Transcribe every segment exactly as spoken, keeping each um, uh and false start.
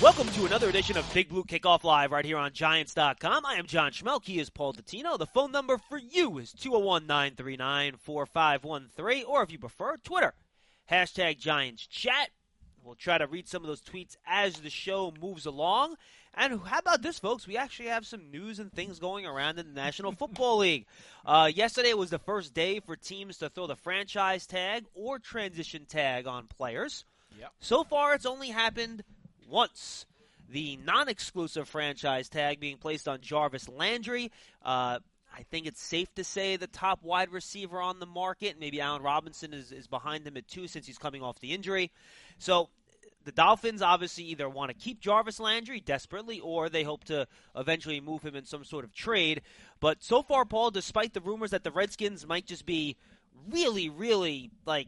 Welcome to another edition of Big Blue Kickoff Live right here on Giants dot com. I am John Schmelk. He is Paul Dottino. The phone number for you is two oh one, nine three nine, four five one three, or if you prefer, Twitter, hashtag Giants Chat. We'll try to read some of those tweets as the show moves along. And how about this, folks? We actually have some news and things going around in the National Football League. Uh, yesterday was the first day for teams to throw the franchise tag or transition tag on players. Yep. So far, it's only happened once. The non-exclusive franchise tag being placed on Jarvis Landry. Uh, I think it's safe to say the top wide receiver on the market. Maybe Allen Robinson is, is behind him at two since he's coming off the injury. So the Dolphins obviously either want to keep Jarvis Landry desperately or they hope to eventually move him in some sort of trade. But so far, Paul, despite the rumors that the Redskins might just be really, really, like,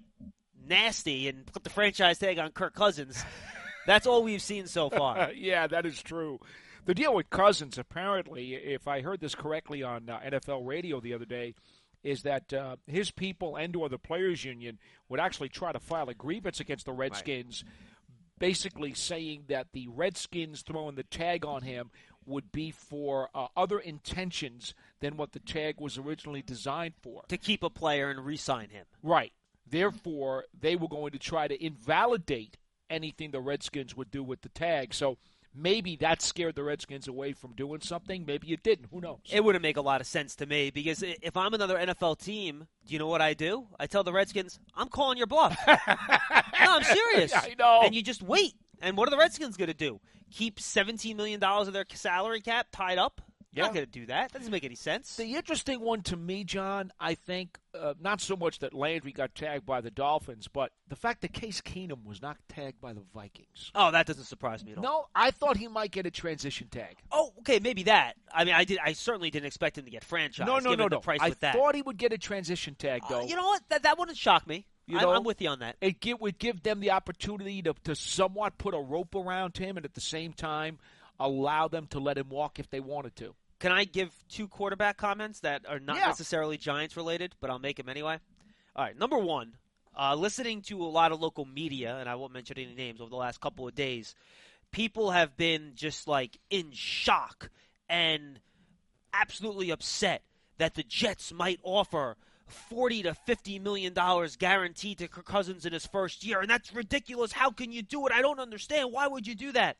nasty and put the franchise tag on Kirk Cousins, that's all we've seen so far. Yeah, that is true. The deal with Cousins, apparently, if I heard this correctly on uh, N F L radio the other day, is that uh, his people and or the players' union would actually try to file a grievance against the Redskins, right, basically saying that the Redskins throwing the tag on him would be for uh, other intentions than what the tag was originally designed for. To keep a player and re-sign him. Right. Therefore, they were going to try to invalidate anything the Redskins would do with the tag. So maybe that scared the Redskins away from doing something. Maybe it didn't. Who knows? It wouldn't make a lot of sense to me because if I'm another N F L team, do you know what I do? I tell the Redskins, I'm calling your bluff. No, I'm serious. I know. And you just wait. And what are the Redskins going to do? Keep seventeen million dollars of their salary cap tied up? Yeah. Not going to do that. That doesn't make any sense. The interesting one to me, John, I think, uh, not so much that Landry got tagged by the Dolphins, but the fact that Case Keenum was not tagged by the Vikings. Oh, that doesn't surprise me at all. No, I thought he might get a transition tag. Oh, okay, maybe that. I mean, I did. I certainly didn't expect him to get franchised. No, no, given no, the no. price I with that. thought he would get a transition tag, though. Uh, you know what? That, that wouldn't shock me. You I, know, I'm with you on that. It give, would give them the opportunity to, to somewhat put a rope around him and at the same time allow them to let him walk if they wanted to. Can I give two quarterback comments that are not Yeah. necessarily Giants-related, but I'll make them anyway? All right, number one, uh, listening to a lot of local media, and I won't mention any names, over the last couple of days, people have been just, like, in shock and absolutely upset that the Jets might offer forty to fifty million dollars guaranteed to Kirk Cousins in his first year, and that's ridiculous. How can you do it? I don't understand. Why would you do that?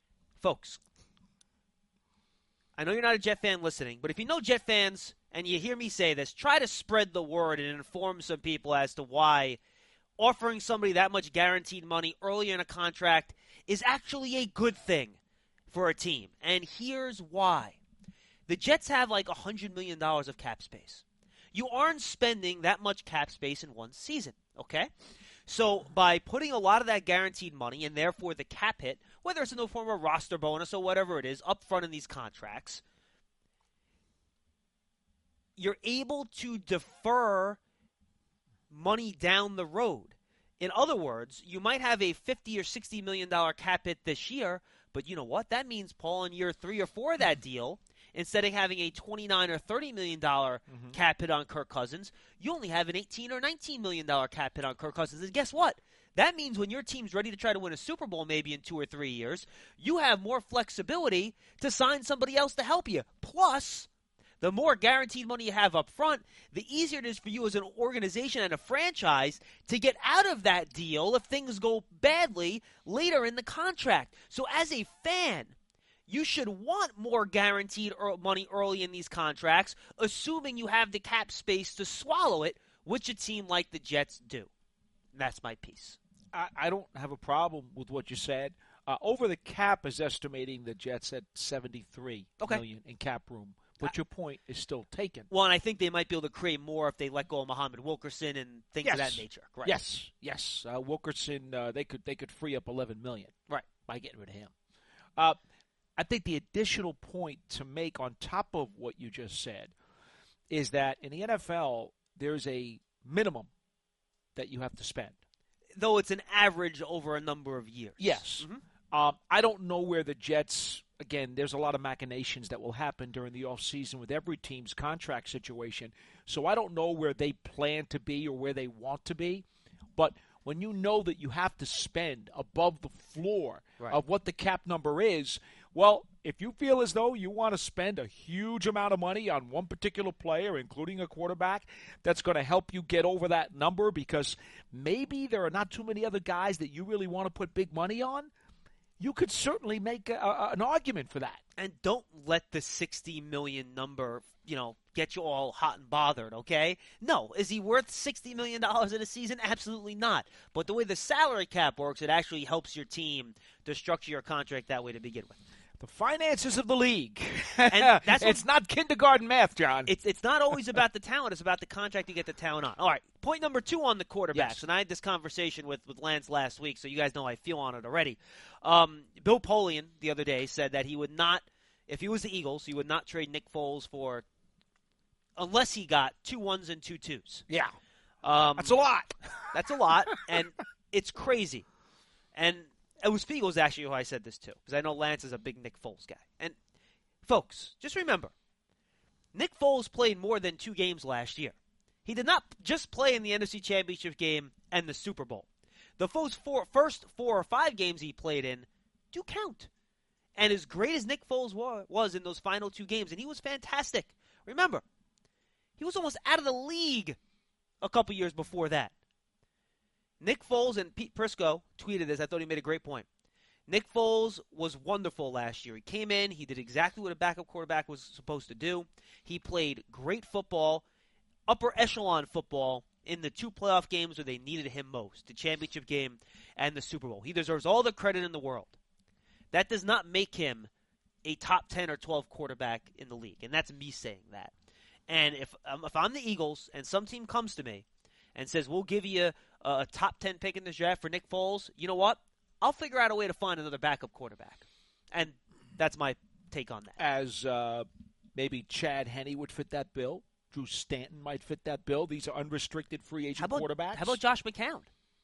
Folks, I know you're not a Jet fan listening, but if you know Jet fans and you hear me say this, try to spread the word and inform some people as to why offering somebody that much guaranteed money early in a contract is actually a good thing for a team. And here's why. The Jets have like one hundred million dollars of cap space. You aren't spending that much cap space in one season, okay? So by putting a lot of that guaranteed money and therefore the cap hit, whether it's in the form of a roster bonus or whatever it is, up front in these contracts, you're able to defer money down the road. In other words, you might have a fifty or sixty million dollars cap hit this year, but you know what? That means, Paul, in year three or four of that deal, instead of having a twenty-nine or thirty million dollars mm-hmm. cap hit on Kirk Cousins, you only have an eighteen or nineteen million dollars cap hit on Kirk Cousins. And guess what? That means when your team's ready to try to win a Super Bowl maybe in two or three years, you have more flexibility to sign somebody else to help you. Plus, the more guaranteed money you have up front, the easier it is for you as an organization and a franchise to get out of that deal if things go badly later in the contract. So as a fan, you should want more guaranteed money early in these contracts, assuming you have the cap space to swallow it, which a team like the Jets do. And that's my piece. I, I don't have a problem with what you said. Uh, over the cap is estimating the Jets at seventy-three okay. million in cap room. But your point is still taken. Well, and I think they might be able to create more if they let go of Muhammad Wilkerson and things yes. of that nature. Right. Yes, yes. Uh, Wilkerson, uh, they could they could free up eleven million dollars right. by getting rid of him. Uh, I think the additional point to make on top of what you just said is that in the N F L, there's a minimum that you have to spend. Though it's an average over a number of years. Yes. Mm-hmm. Um, I don't know where the Jets, again, there's a lot of machinations that will happen during the offseason with every team's contract situation. So I don't know where they plan to be or where they want to be. But when you know that you have to spend above the floor right. of what the cap number is, well, if you feel as though you want to spend a huge amount of money on one particular player, including a quarterback, that's going to help you get over that number because maybe there are not too many other guys that you really want to put big money on, you could certainly make a, a, an argument for that. And don't let the sixty million number, you know, get you all hot and bothered, okay? No. Is he worth sixty million dollars in a season? Absolutely not. But the way the salary cap works, it actually helps your team to structure your contract that way to begin with. The finances of the league. And that's it's what, not kindergarten math, John. It's it's not always about the talent. It's about the contract you get the talent on. All right, point number two on the quarterbacks. Yes. And I had this conversation with, with Lance last week, so you guys know how I feel on it already. Um, Bill Polian the other day said that he would not, if he was the Eagles, he would not trade Nick Foles for, unless he got two ones and two twos. Yeah. Um, that's a lot. That's a lot, and it's crazy. And it was Spiegels actually who I said this to, because I know Lance is a big Nick Foles guy. And, folks, just remember, Nick Foles played more than two games last year. He did not just play in the N F C Championship game and the Super Bowl. The Foles four, first four or five games he played in do count. And as great as Nick Foles wa- was in those final two games, and he was fantastic. Remember, he was almost out of the league a couple years before that. Nick Foles, and Pete Prisco tweeted this. I thought he made a great point. Nick Foles was wonderful last year. He came in. He did exactly what a backup quarterback was supposed to do. He played great football, upper echelon football, in the two playoff games where they needed him most, the championship game and the Super Bowl. He deserves all the credit in the world. That does not make him a top ten or twelve quarterback in the league, and that's me saying that. And if, um, if I'm the Eagles and some team comes to me and says, we'll give you a, a top ten pick in this draft for Nick Foles, you know what? I'll figure out a way to find another backup quarterback. And that's my take on that. As uh, maybe Chad Henne would fit that bill. Drew Stanton might fit that bill. These are unrestricted free agent how about, quarterbacks. How about Josh McCown?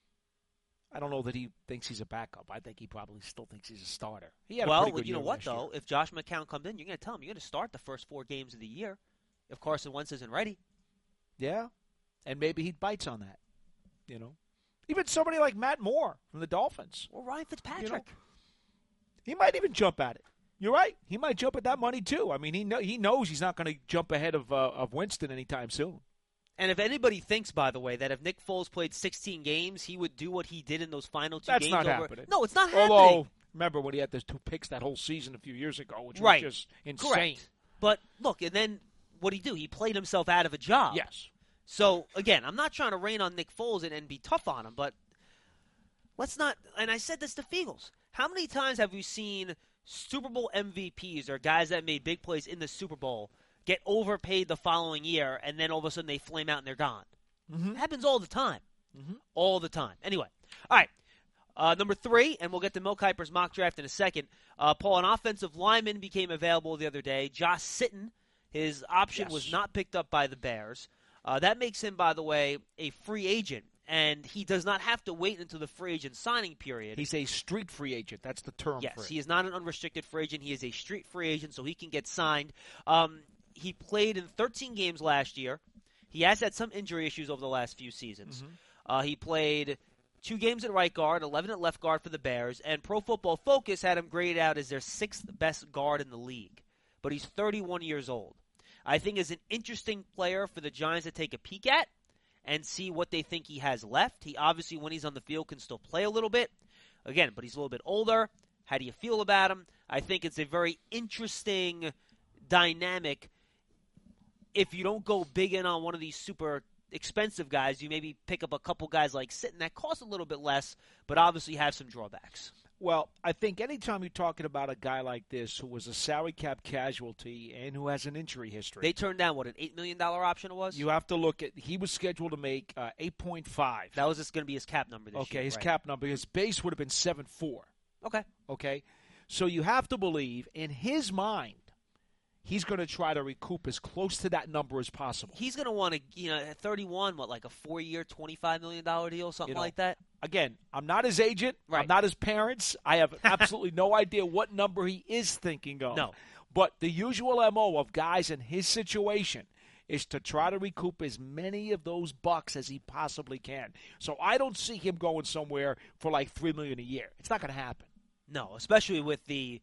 I don't know that he thinks he's a backup. I think he probably still thinks he's a starter. He had well, a pretty good you know year what, last though? year. If Josh McCown comes in, you're going to tell him you're going to start the first four games of the year if Carson Wentz isn't ready. Yeah, and maybe he bites on that, you know. Even somebody like Matt Moore from the Dolphins. Or Ryan Fitzpatrick. You know, he might even jump at it. You're right. He might jump at that money, too. I mean, he know, he knows he's not going to jump ahead of uh, of Winston anytime soon. And if anybody thinks, by the way, that if Nick Foles played sixteen games, he would do what he did in those final two That's games. not over... happening. No, it's not Although, happening. remember when he had those two picks that whole season a few years ago, which right. was just insane. Correct. But, look, and then what did he do? He played himself out of a job. Yes. So, again, I'm not trying to rain on Nick Foles and, and be tough on him, but let's not – and I said this to Fiegels. How many times have we seen Super Bowl M V Ps or guys that made big plays in the Super Bowl get overpaid the following year, and then all of a sudden they flame out and they're gone? Mm-hmm. It happens all the time. Mm-hmm. All the time. Anyway, all right. Uh, number three, and we'll get to Mel Kiper's mock draft in a second. Uh, Paul, an offensive lineman became available the other day. Josh Sitton, his option Yes. was not picked up by the Bears. Uh, that makes him, by the way, a free agent, and he does not have to wait until the free agent signing period. He's a street free agent. That's the term Yes, for it. he is not an unrestricted free agent. He is a street free agent, so he can get signed. Um, he played in thirteen games last year. He has had some injury issues over the last few seasons. Mm-hmm. Uh, he played two games at right guard, eleven at left guard for the Bears, and Pro Football Focus had him graded out as their sixth best guard in the league. But he's thirty-one years old. I think is an interesting player for the Giants to take a peek at and see what they think he has left. He obviously, when he's on the field, can still play a little bit. Again, but he's a little bit older. How do you feel about him? I think it's a very interesting dynamic. If you don't go big in on one of these super expensive guys, you maybe pick up a couple guys like Sitton that cost a little bit less, but obviously have some drawbacks. Well, I think anytime you're talking about a guy like this who was a salary cap casualty and who has an injury history, They turned down, what, an eight million dollars option it was? you have to look at – he was scheduled to make uh, eight point five. That was just going to be his cap number this okay, year. his right? cap number. His base would have been seven four. Okay. Okay? So you have to believe, in his mind, he's going to try to recoup as close to that number as possible. He's going to want to, you know, at thirty-one, what, like a four-year, twenty-five million dollars deal, something You know, like that? Again, I'm not his agent. Right. I'm not his parents. I have absolutely no idea what number he is thinking of. No. But the usual M O of guys in his situation is to try to recoup as many of those bucks as he possibly can. So I don't see him going somewhere for like three million dollars a year. It's not going to happen. No, especially with the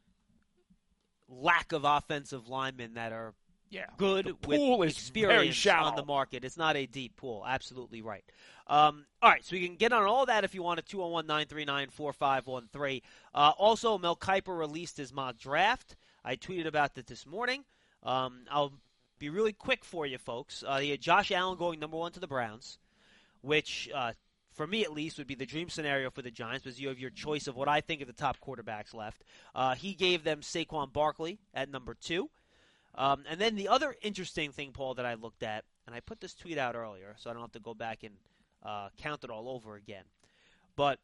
lack of offensive linemen that are Yeah, good the pool with is experience very shallow on the market. It's not a deep pool. Absolutely right. Um, all right, so you can get on all that if you want at two oh one, nine three nine, four five one three. Uh, also, Mel Kiper released his mock draft. I tweeted about that this morning. Um, I'll be really quick for you folks. Uh, he had Josh Allen going number one to the Browns, which uh, for me at least would be the dream scenario for the Giants because you have your choice of what I think are the top quarterbacks left. Uh, he gave them Saquon Barkley at number two. Um, and then the other interesting thing, Paul, that I looked at, and I put this tweet out earlier, so I don't have to go back and uh, count it all over again. But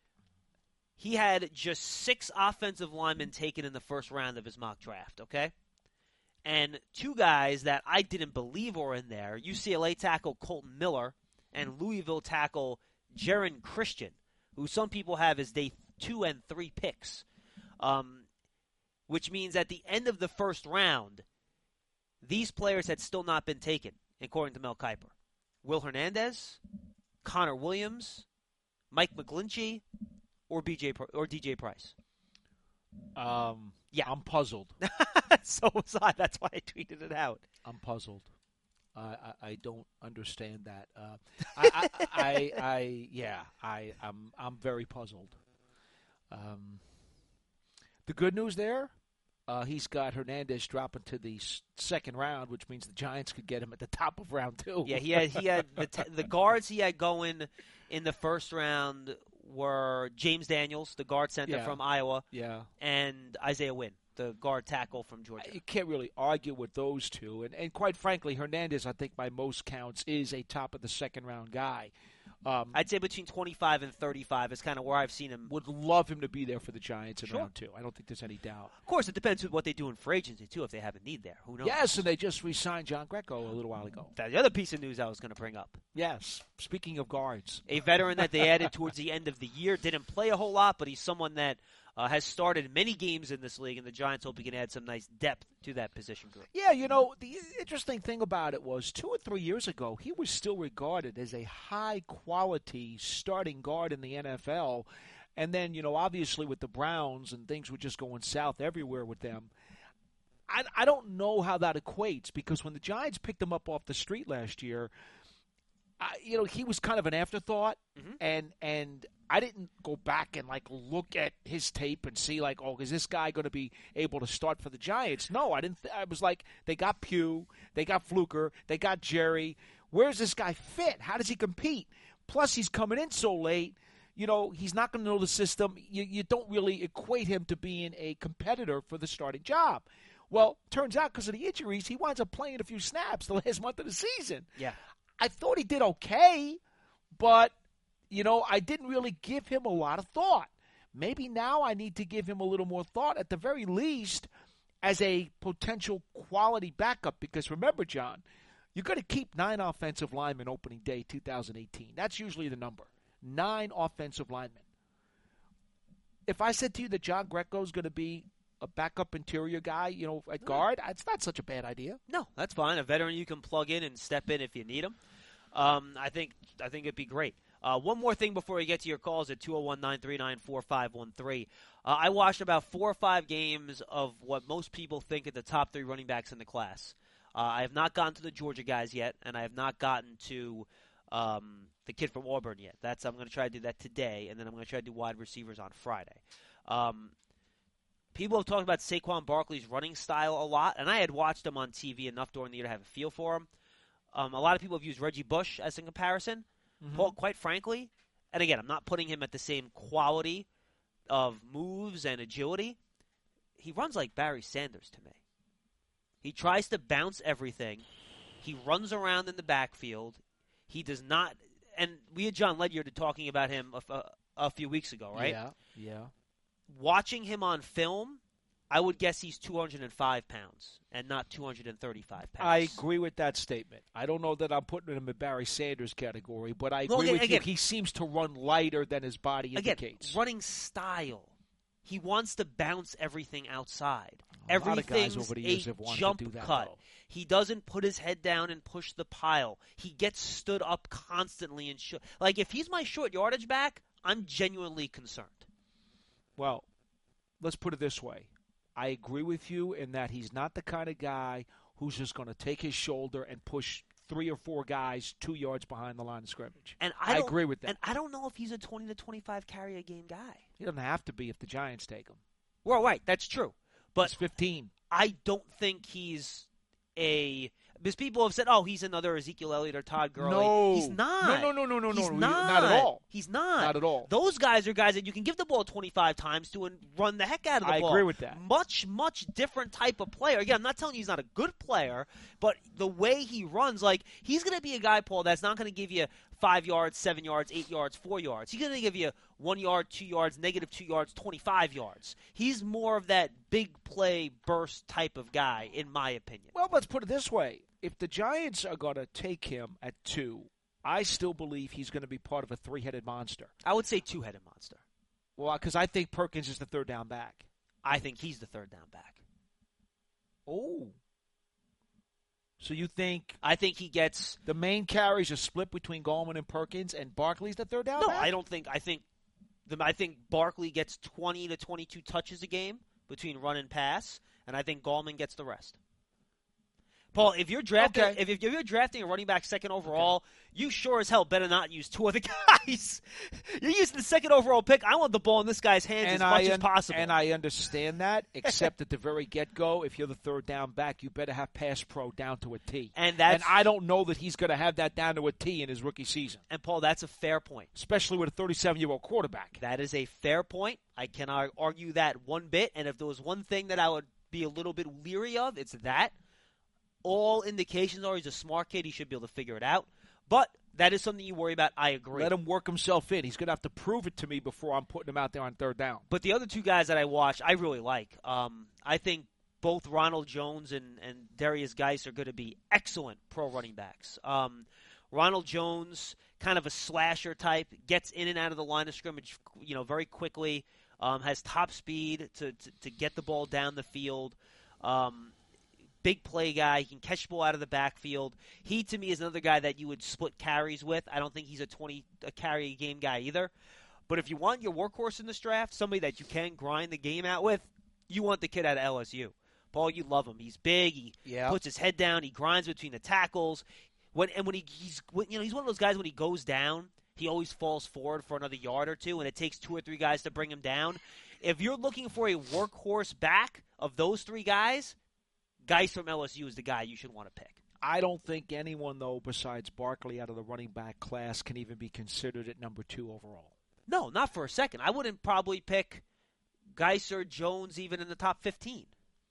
he had just six offensive linemen taken in the first round of his mock draft, okay? And two guys that I didn't believe were in there, U C L A tackle Colton Miller and Louisville tackle Jaron Christian, who some people have as day two and three picks, um, which means at the end of the first round, these players had still not been taken, according to Mel Kiper. Will Hernandez, Connor Williams, Mike McGlinchey, or B J or D J Price. Um, yeah, I'm puzzled. So was I. That's why I tweeted it out. I'm puzzled. Uh, I I don't understand that. Uh, I, I, I I yeah I I'm I'm very puzzled. Um, the good news there. Uh, he's got Hernandez dropping to the s- second round, which means the Giants could get him at the top of round two. Yeah, he had he had the t- the guards he had going in the first round were James Daniels, the guard center Yeah. from Iowa, Yeah. and Isaiah Wynn, the guard tackle from Georgia. You can't really argue with those two. And, and quite frankly, Hernandez, I think by most counts, is a top of the second round guy. Um, I'd say between twenty-five and thirty-five is kind of where I've seen him. would love him to be there for the Giants in Sure. round two. I don't think there's any doubt. Of course, it depends on what they do in free agency, too, if they have a need there. Who knows? Yes, and they just re-signed John Greco a little while ago. That's the other piece of news I was going to bring up. Yes. Speaking of guards. A veteran that they added towards the end of the year. Didn't play a whole lot, but he's someone that uh, has started many games in this league, and the Giants hope he can add some nice depth to that position group. Yeah, you know, the interesting thing about it was two or three years ago, he was still regarded as a high-quality starting guard in the N F L. And then, you know, obviously with the Browns and things were just going south everywhere with them. I, I don't know how that equates because when the Giants picked him up off the street last year, I, you know, he was kind of an afterthought, Mhm. and and I didn't go back and like look at his tape and see like, oh, is this guy going to be able to start for the Giants? No, I didn't. Th- I was like, they got Pugh, they got Fluker, they got Jerry. Where's this guy fit? How does he compete? Plus, he's coming in so late. You know, he's not going to know the system. You you don't really equate him to being a competitor for the starting job. Well, turns out because of the injuries, he winds up playing a few snaps the last month of the season. Yeah. I thought he did okay, but, you know, I didn't really give him a lot of thought. Maybe now I need to give him a little more thought, at the very least, as a potential quality backup. Because remember, John, you're going to keep nine offensive linemen opening day two thousand eighteen. That's usually the number. Nine offensive linemen. If I said to you that John Greco is going to be a backup interior guy, you know, at guard, it's not such a bad idea. No, that's fine. A veteran you can plug in and step in if you need him. Um, I think I think it'd be great. Uh, one more thing before we get to your calls at two oh one, nine three nine, four five one three. Uh, I watched about four or five games of what most people think are the top three running backs in the class. Uh, I have not gotten to the Georgia guys yet, and I have not gotten to um, the kid from Auburn yet. That's I'm going to try to do that today, and then I'm going to try to do wide receivers on Friday. Um, People have talked about Saquon Barkley's running style a lot, and I had watched him on T V enough during the year to have a feel for him. Um, a lot of people have used Reggie Bush as a comparison. Mm-hmm. Paul, quite frankly, and again, I'm not putting him at the same quality of moves and agility. He runs like Barry Sanders to me. He tries to bounce everything. He runs around in the backfield. He does not – and we had John Ledyard talking about him a, a, a few weeks ago, right? Yeah, yeah. Watching him on film, I would guess he's two hundred five pounds and not two hundred thirty-five pounds. I agree with that statement. I don't know that I'm putting him in Barry Sanders category, but I agree Well, again, with again, you. He seems to run lighter than his body Again, indicates. running style. He wants to bounce everything outside. A lot of guys Everything's over the years a have wanted jump to do that, cut. though. He doesn't put his head down and push the pile. He gets stood up constantly and sh- like if he's my short yardage back, I'm genuinely concerned. Well, let's put it this way. I agree with you in that he's not the kind of guy who's just going to take his shoulder and push three or four guys two yards behind the line of scrimmage. And I, I don't- agree with that. And I don't know if he's a twenty to twenty-five carry a game guy. He doesn't have to be if the Giants take him. Well, right, that's true. But He's fifteen. I don't think he's a because people have said, "Oh, he's another Ezekiel Elliott or Todd Gurley." No. He's not. No, no, no, no, no, He's no. not. Not at all. He's not. Not at all. Those guys are guys that you can give the ball twenty-five times to and run the heck out of the I ball. agree with that. Much, much different type of player. Again, I'm not telling you he's not a good player, but the way he runs, like, he's going to be a guy, Paul, that's not going to give you five yards, seven yards, eight yards, four yards. He's going to give you one yard, two yards, negative two yards, twenty-five yards. He's more of that big play burst type of guy, in my opinion. Well, let's put it this way. If the Giants are going to take him at two, I still believe he's going to be part of a three-headed monster. I would say two-headed monster. Well, because I think Perkins is the third down back. I think he's the third down back. Oh. So you think I think he gets the main carries are split between Gallman and Perkins, and Barkley's the third down no. back? I don't think. I think the I think Barkley gets twenty to twenty-two touches a game between run and pass, and I think Gallman gets the rest. Paul, if you're drafting, Okay. if, if you're drafting a running back second overall, okay. you sure as hell better not use two other guys. You're using the second overall pick. I want the ball in this guy's hands and as much I un- as possible. And I understand that, except at the very get-go, if you're the third down back, you better have pass pro down to a T. And that's and I don't know that he's going to have that down to a T in his rookie season. And Paul, that's a fair point, especially with a thirty-seven-year-old quarterback. That is a fair point. I cannot argue that one bit. And if there was one thing that I would be a little bit leery of, it's that. All indications are he's a smart kid. He should be able to figure it out. But that is something you worry about. I agree. Let him work himself in. He's going to have to prove it to me before I'm putting him out there on third down. But the other two guys that I watch, I really like. Um, I think both Ronald Jones and, and Darius Geis are going to be excellent pro running backs. Um, Ronald Jones, kind of a slasher type, gets in and out of the line of scrimmage, you know, very quickly. Um, has top speed to, to to get the ball down the field. Um, Big play guy. He can catch the ball out of the backfield. He, to me, is another guy that you would split carries with. I don't think he's a twenty a carry a game guy either. But if you want your workhorse in this draft, somebody that you can grind the game out with, you want the kid out of L S U. Paul, you love him. He's big. He yep. puts his head down. He grinds between the tackles. When and when he, he's when, you know he's one of those guys when he goes down, he always falls forward for another yard or two, and it takes two or three guys to bring him down. If you're looking for a workhorse back of those three guys, Geis from L S U is the guy you should want to pick. I don't think anyone, though, besides Barkley out of the running back class can even be considered at number two overall. No, not for a second. I wouldn't probably pick Geis or Jones even in the top fifteen.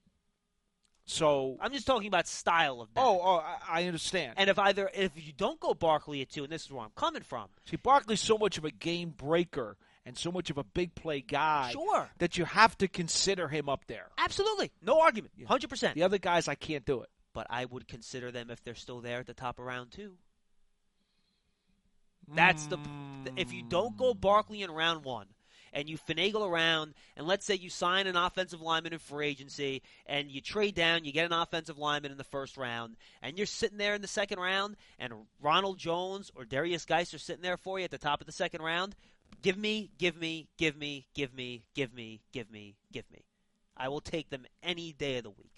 So I'm just talking about style of back. Oh, oh I, I understand. And if either if you don't go Barkley at two, and this is where I'm coming from. See, Barkley's so much of a game breaker and so much of a big play guy Sure. that you have to consider him up there. Absolutely. No argument. one hundred percent. The other guys, I can't do it. But I would consider them if they're still there at the top of round two. That's the mm. if you don't go Barkley in round one and you finagle around, and let's say you sign an offensive lineman in free agency and you trade down, you get an offensive lineman in the first round, and you're sitting there in the second round, and Ronald Jones or Darius Geis are sitting there for you at the top of the second round, give me, give me, give me, give me, give me, give me, give me. I will take them any day of the week.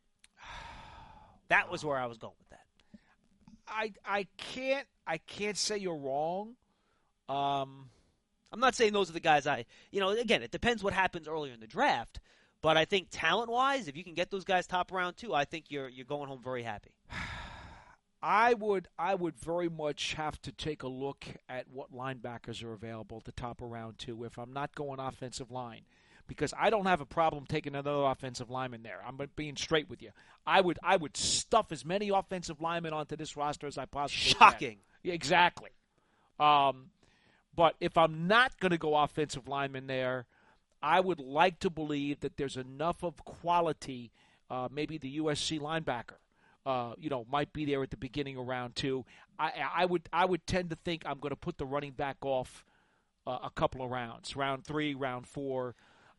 That was where I was going with that. I I can't I can't say you're wrong. Um, I'm not saying those are the guys I, you know, again, it depends what happens earlier in the draft. But I think talent-wise, if you can get those guys top round two, I think you're you're going home very happy. I would I would very much have to take a look at what linebackers are available at the top of round two if I'm not going offensive line. Because I don't have a problem taking another offensive lineman there. I'm being straight with you. I would I would stuff as many offensive linemen onto this roster as I possibly Shocking. can. Yeah, exactly. Um, but if I'm not going to go offensive lineman there, I would like to believe that there's enough of quality, uh, maybe the U S C linebacker, uh, you know, might be there at the beginning of round two. I, I would I would tend to think I'm going to put the running back off uh, a couple of rounds, round three, round four.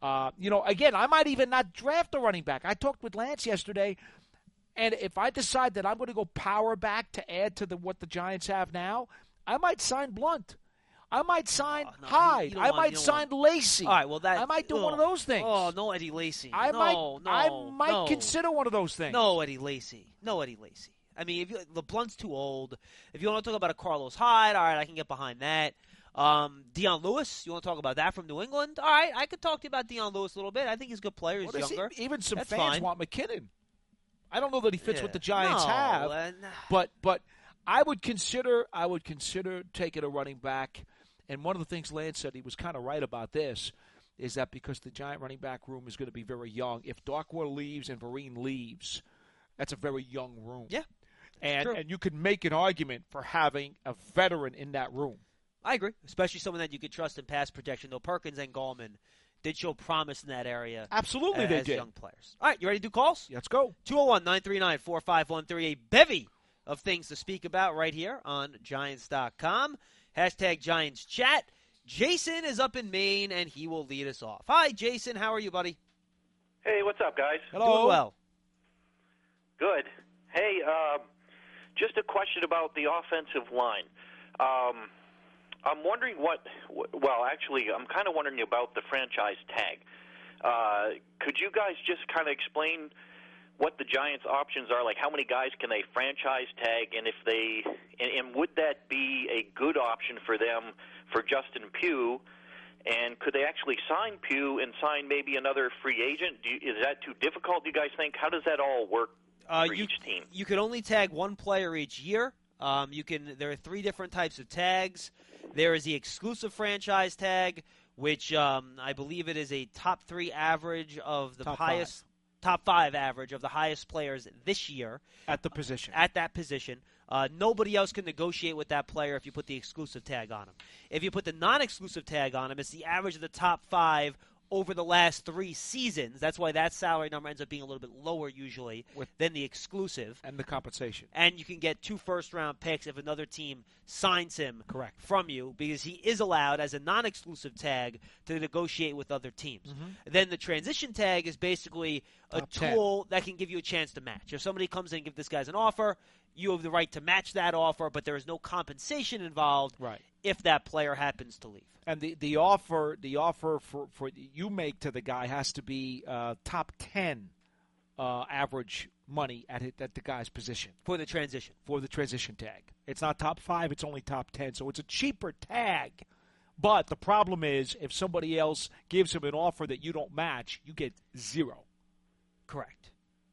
Uh, you know, again, I might even not draft a running back. I talked with Lance yesterday, and if I decide that I'm going to go power back to add to the what the Giants have now, I might sign Blunt. I might sign Oh, no, Hyde. you don't I want- might you don't sign want- Lacey. All right, well that I might do oh, one of those things. Oh, no Eddie Lacy. I no, might, no, I might no. consider one of those things. No Eddie Lacy. No Eddie Lacy. I mean, if you, LeBlunt's too old. If you want to talk about a Carlos Hyde, all right, I can get behind that. Um, Deion Lewis, you want to talk about that from New England? All right, I could talk to you about Deion Lewis a little bit. I think he's a good player. He's What is he- younger. even some That's fans fine. want McKinnon. I don't know that he fits Yeah. what the Giants No, have, uh, but but I would consider I would consider taking a running back. And one of the things Lance said, he was kind of right about this, is that because the Giant running back room is going to be very young, if Darkwater leaves and Vereen leaves, that's a very young room. Yeah, and true. and you could make an argument for having a veteran in that room. I agree, especially someone that you could trust in pass protection. Though Perkins and Gallman did show promise in that area. Absolutely, uh, they as did. young players. All right, you ready to do calls? Let's go. two oh one, nine three nine, four five one three. A bevy of things to speak about right here on Giants dot com. Hashtag Giants Chat. Jason is up in Maine, and he will lead us off. Hi, Jason. How are you, buddy? Hey, what's up, guys? Hello. Doing well. Good. Hey, um, just a question about the offensive line. Um, I'm wondering what, well, actually, I'm kind of wondering about the franchise tag. Uh, could you guys just kind of explain what the Giants' options are? Like, how many guys can they franchise tag, and if they, and, and would that be a good option for them for Justin Pugh? And could they actually sign Pugh and sign maybe another free agent? Do you, is that too difficult, do you guys think? How does that all work Uh, for you, each team? You can only tag one player each year. Um, you can. There are three different types of tags. There is the exclusive franchise tag, which um, I believe it is a top three average of the Top highest, five. top five average of the highest players this year At the position. at that position. Uh, nobody else can negotiate with that player if you put the exclusive tag on him. If you put the non-exclusive tag on him, it's the average of the top five over the last three seasons. That's why that salary number ends up being a little bit lower usually With- than the exclusive. and the compensation. And you can get two first-round picks if another team signs him Correct. from you, because he is allowed as a non-exclusive tag to negotiate with other teams. Then the transition tag is basically a Top ten. tool that can give you a chance to match. If somebody comes in and gives this guy's an offer, you have the right to match that offer, but there is no compensation involved Right. if that player happens to leave. And the, the offer the offer for, for you make to the guy has to be uh, top ten uh, average money at it, at the guy's position For the transition. for the transition tag. It's not top five; it's only top ten. So it's a cheaper tag. But the problem is, if somebody else gives him an offer that you don't match, you get zero. Correct.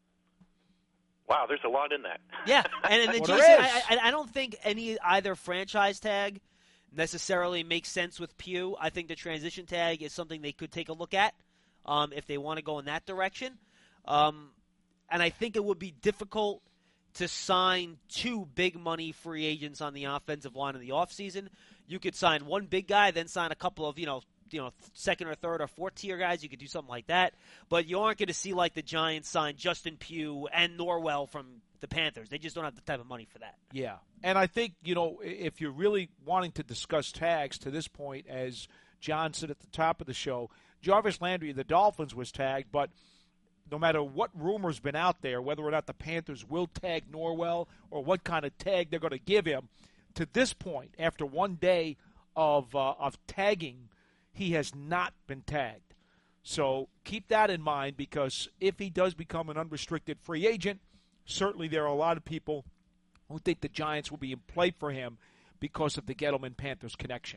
Wow, there's a lot in that. Yeah, and, and then Well, Jason, there I, is. I, I don't think any either franchise tag necessarily makes sense with Pugh. I think the transition tag is something they could take a look at um, if they want to go in that direction. Um, and I think it would be difficult to sign two big money free agents on the offensive line in the offseason. You could sign one big guy, then sign a couple of, you know, you know, second or third or fourth tier guys. You could do something like that. But you aren't going to see like the Giants sign Justin Pugh and Norwell from the Panthers. They just don't have the type of money for that. Yeah. And I think, you know, if you're really wanting to discuss tags to this point, as John said at the top of the show, Jarvis Landry of the Dolphins was tagged, but no matter what rumor's been out there, whether or not the Panthers will tag Norwell or what kind of tag they're going to give him, to this point, after one day of uh, of tagging, he has not been tagged. So keep that in mind, because if he does become an unrestricted free agent, certainly there are a lot of people who think the Giants will be in play for him because of the Gettleman-Panthers connection.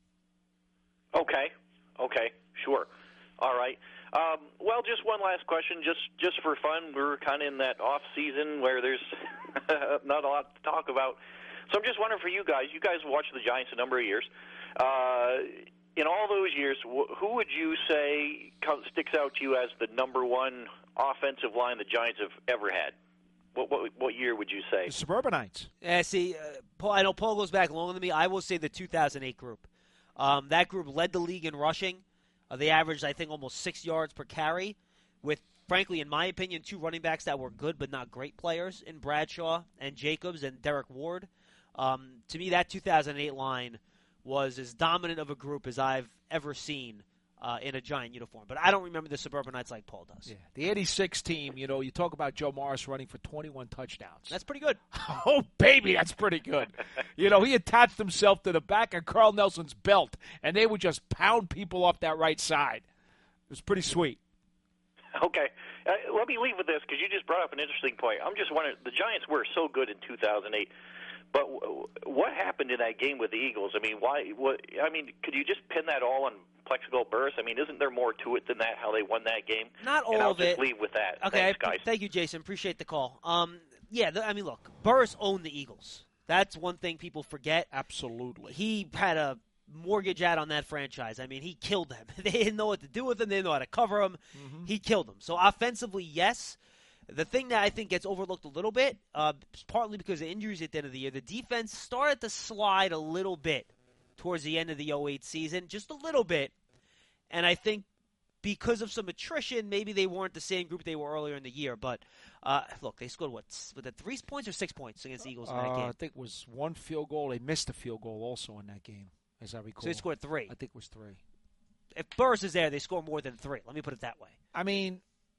Okay. Okay. Sure. All right. Um, well, just one last question, just just for fun. We're kind of in that off season where there's not a lot to talk about. So I'm just wondering for you guys. You guys watched the Giants a number of years. Uh, in all those years, wh- who would you say comes, sticks out to you as the number one offensive line the Giants have ever had? What what, what year would you say? The Suburbanites. Yeah, see, uh, Paul, I know Paul goes back longer than me. I will say the two thousand eight group. Um, that group led the league in rushing. Uh, they averaged, I think, almost six yards per carry, with, frankly, in my opinion, two running backs that were good but not great players in Bradshaw and Jacobs and Derek Ward. Um, to me, that two thousand eight line was as dominant of a group as I've ever seen uh, in a Giant uniform. But I don't remember the Suburbanites like Paul does. Yeah. The eighty-six team, you know, you talk about Joe Morris running for twenty-one touchdowns. That's pretty good. Oh, baby, that's pretty good. You know, he attached himself to the back of Carl Nelson's belt, and they would just pound people up that right side. It was pretty sweet. Okay. Uh, let me leave with this because you just brought up an interesting point. I'm just wondering, the Giants were so good in two thousand eight, but w- what happened in that game with the Eagles? I mean, why? What, I mean, could you just pin that all on Plexico Burress? I mean, isn't there more to it than that, how they won that game? Not all and I'll of just it. leave with that. Okay, Thanks, I, guys. thank you, Jason. Appreciate the call. Um, yeah, the, I mean, look, Burris owned the Eagles. That's one thing people forget. Absolutely. He had a mortgage out on that franchise. I mean, he killed them. They didn't know what to do with him. They didn't know how to cover him. Mm-hmm. He killed them. So offensively, yes. The thing that I think gets overlooked a little bit, uh, partly because of injuries at the end of the year, the defense started to slide a little bit towards the end of the oh eight season, just a little bit. And I think because of some attrition, maybe they weren't the same group they were earlier in the year. But, uh, look, they scored, what, was it three points or six points against the Eagles in that uh, game? I think it was one field goal. They missed a field goal also in that game, as I recall. So they scored three. I think it was three. If Burris is there, they score more than three. Let me put it that way. I mean,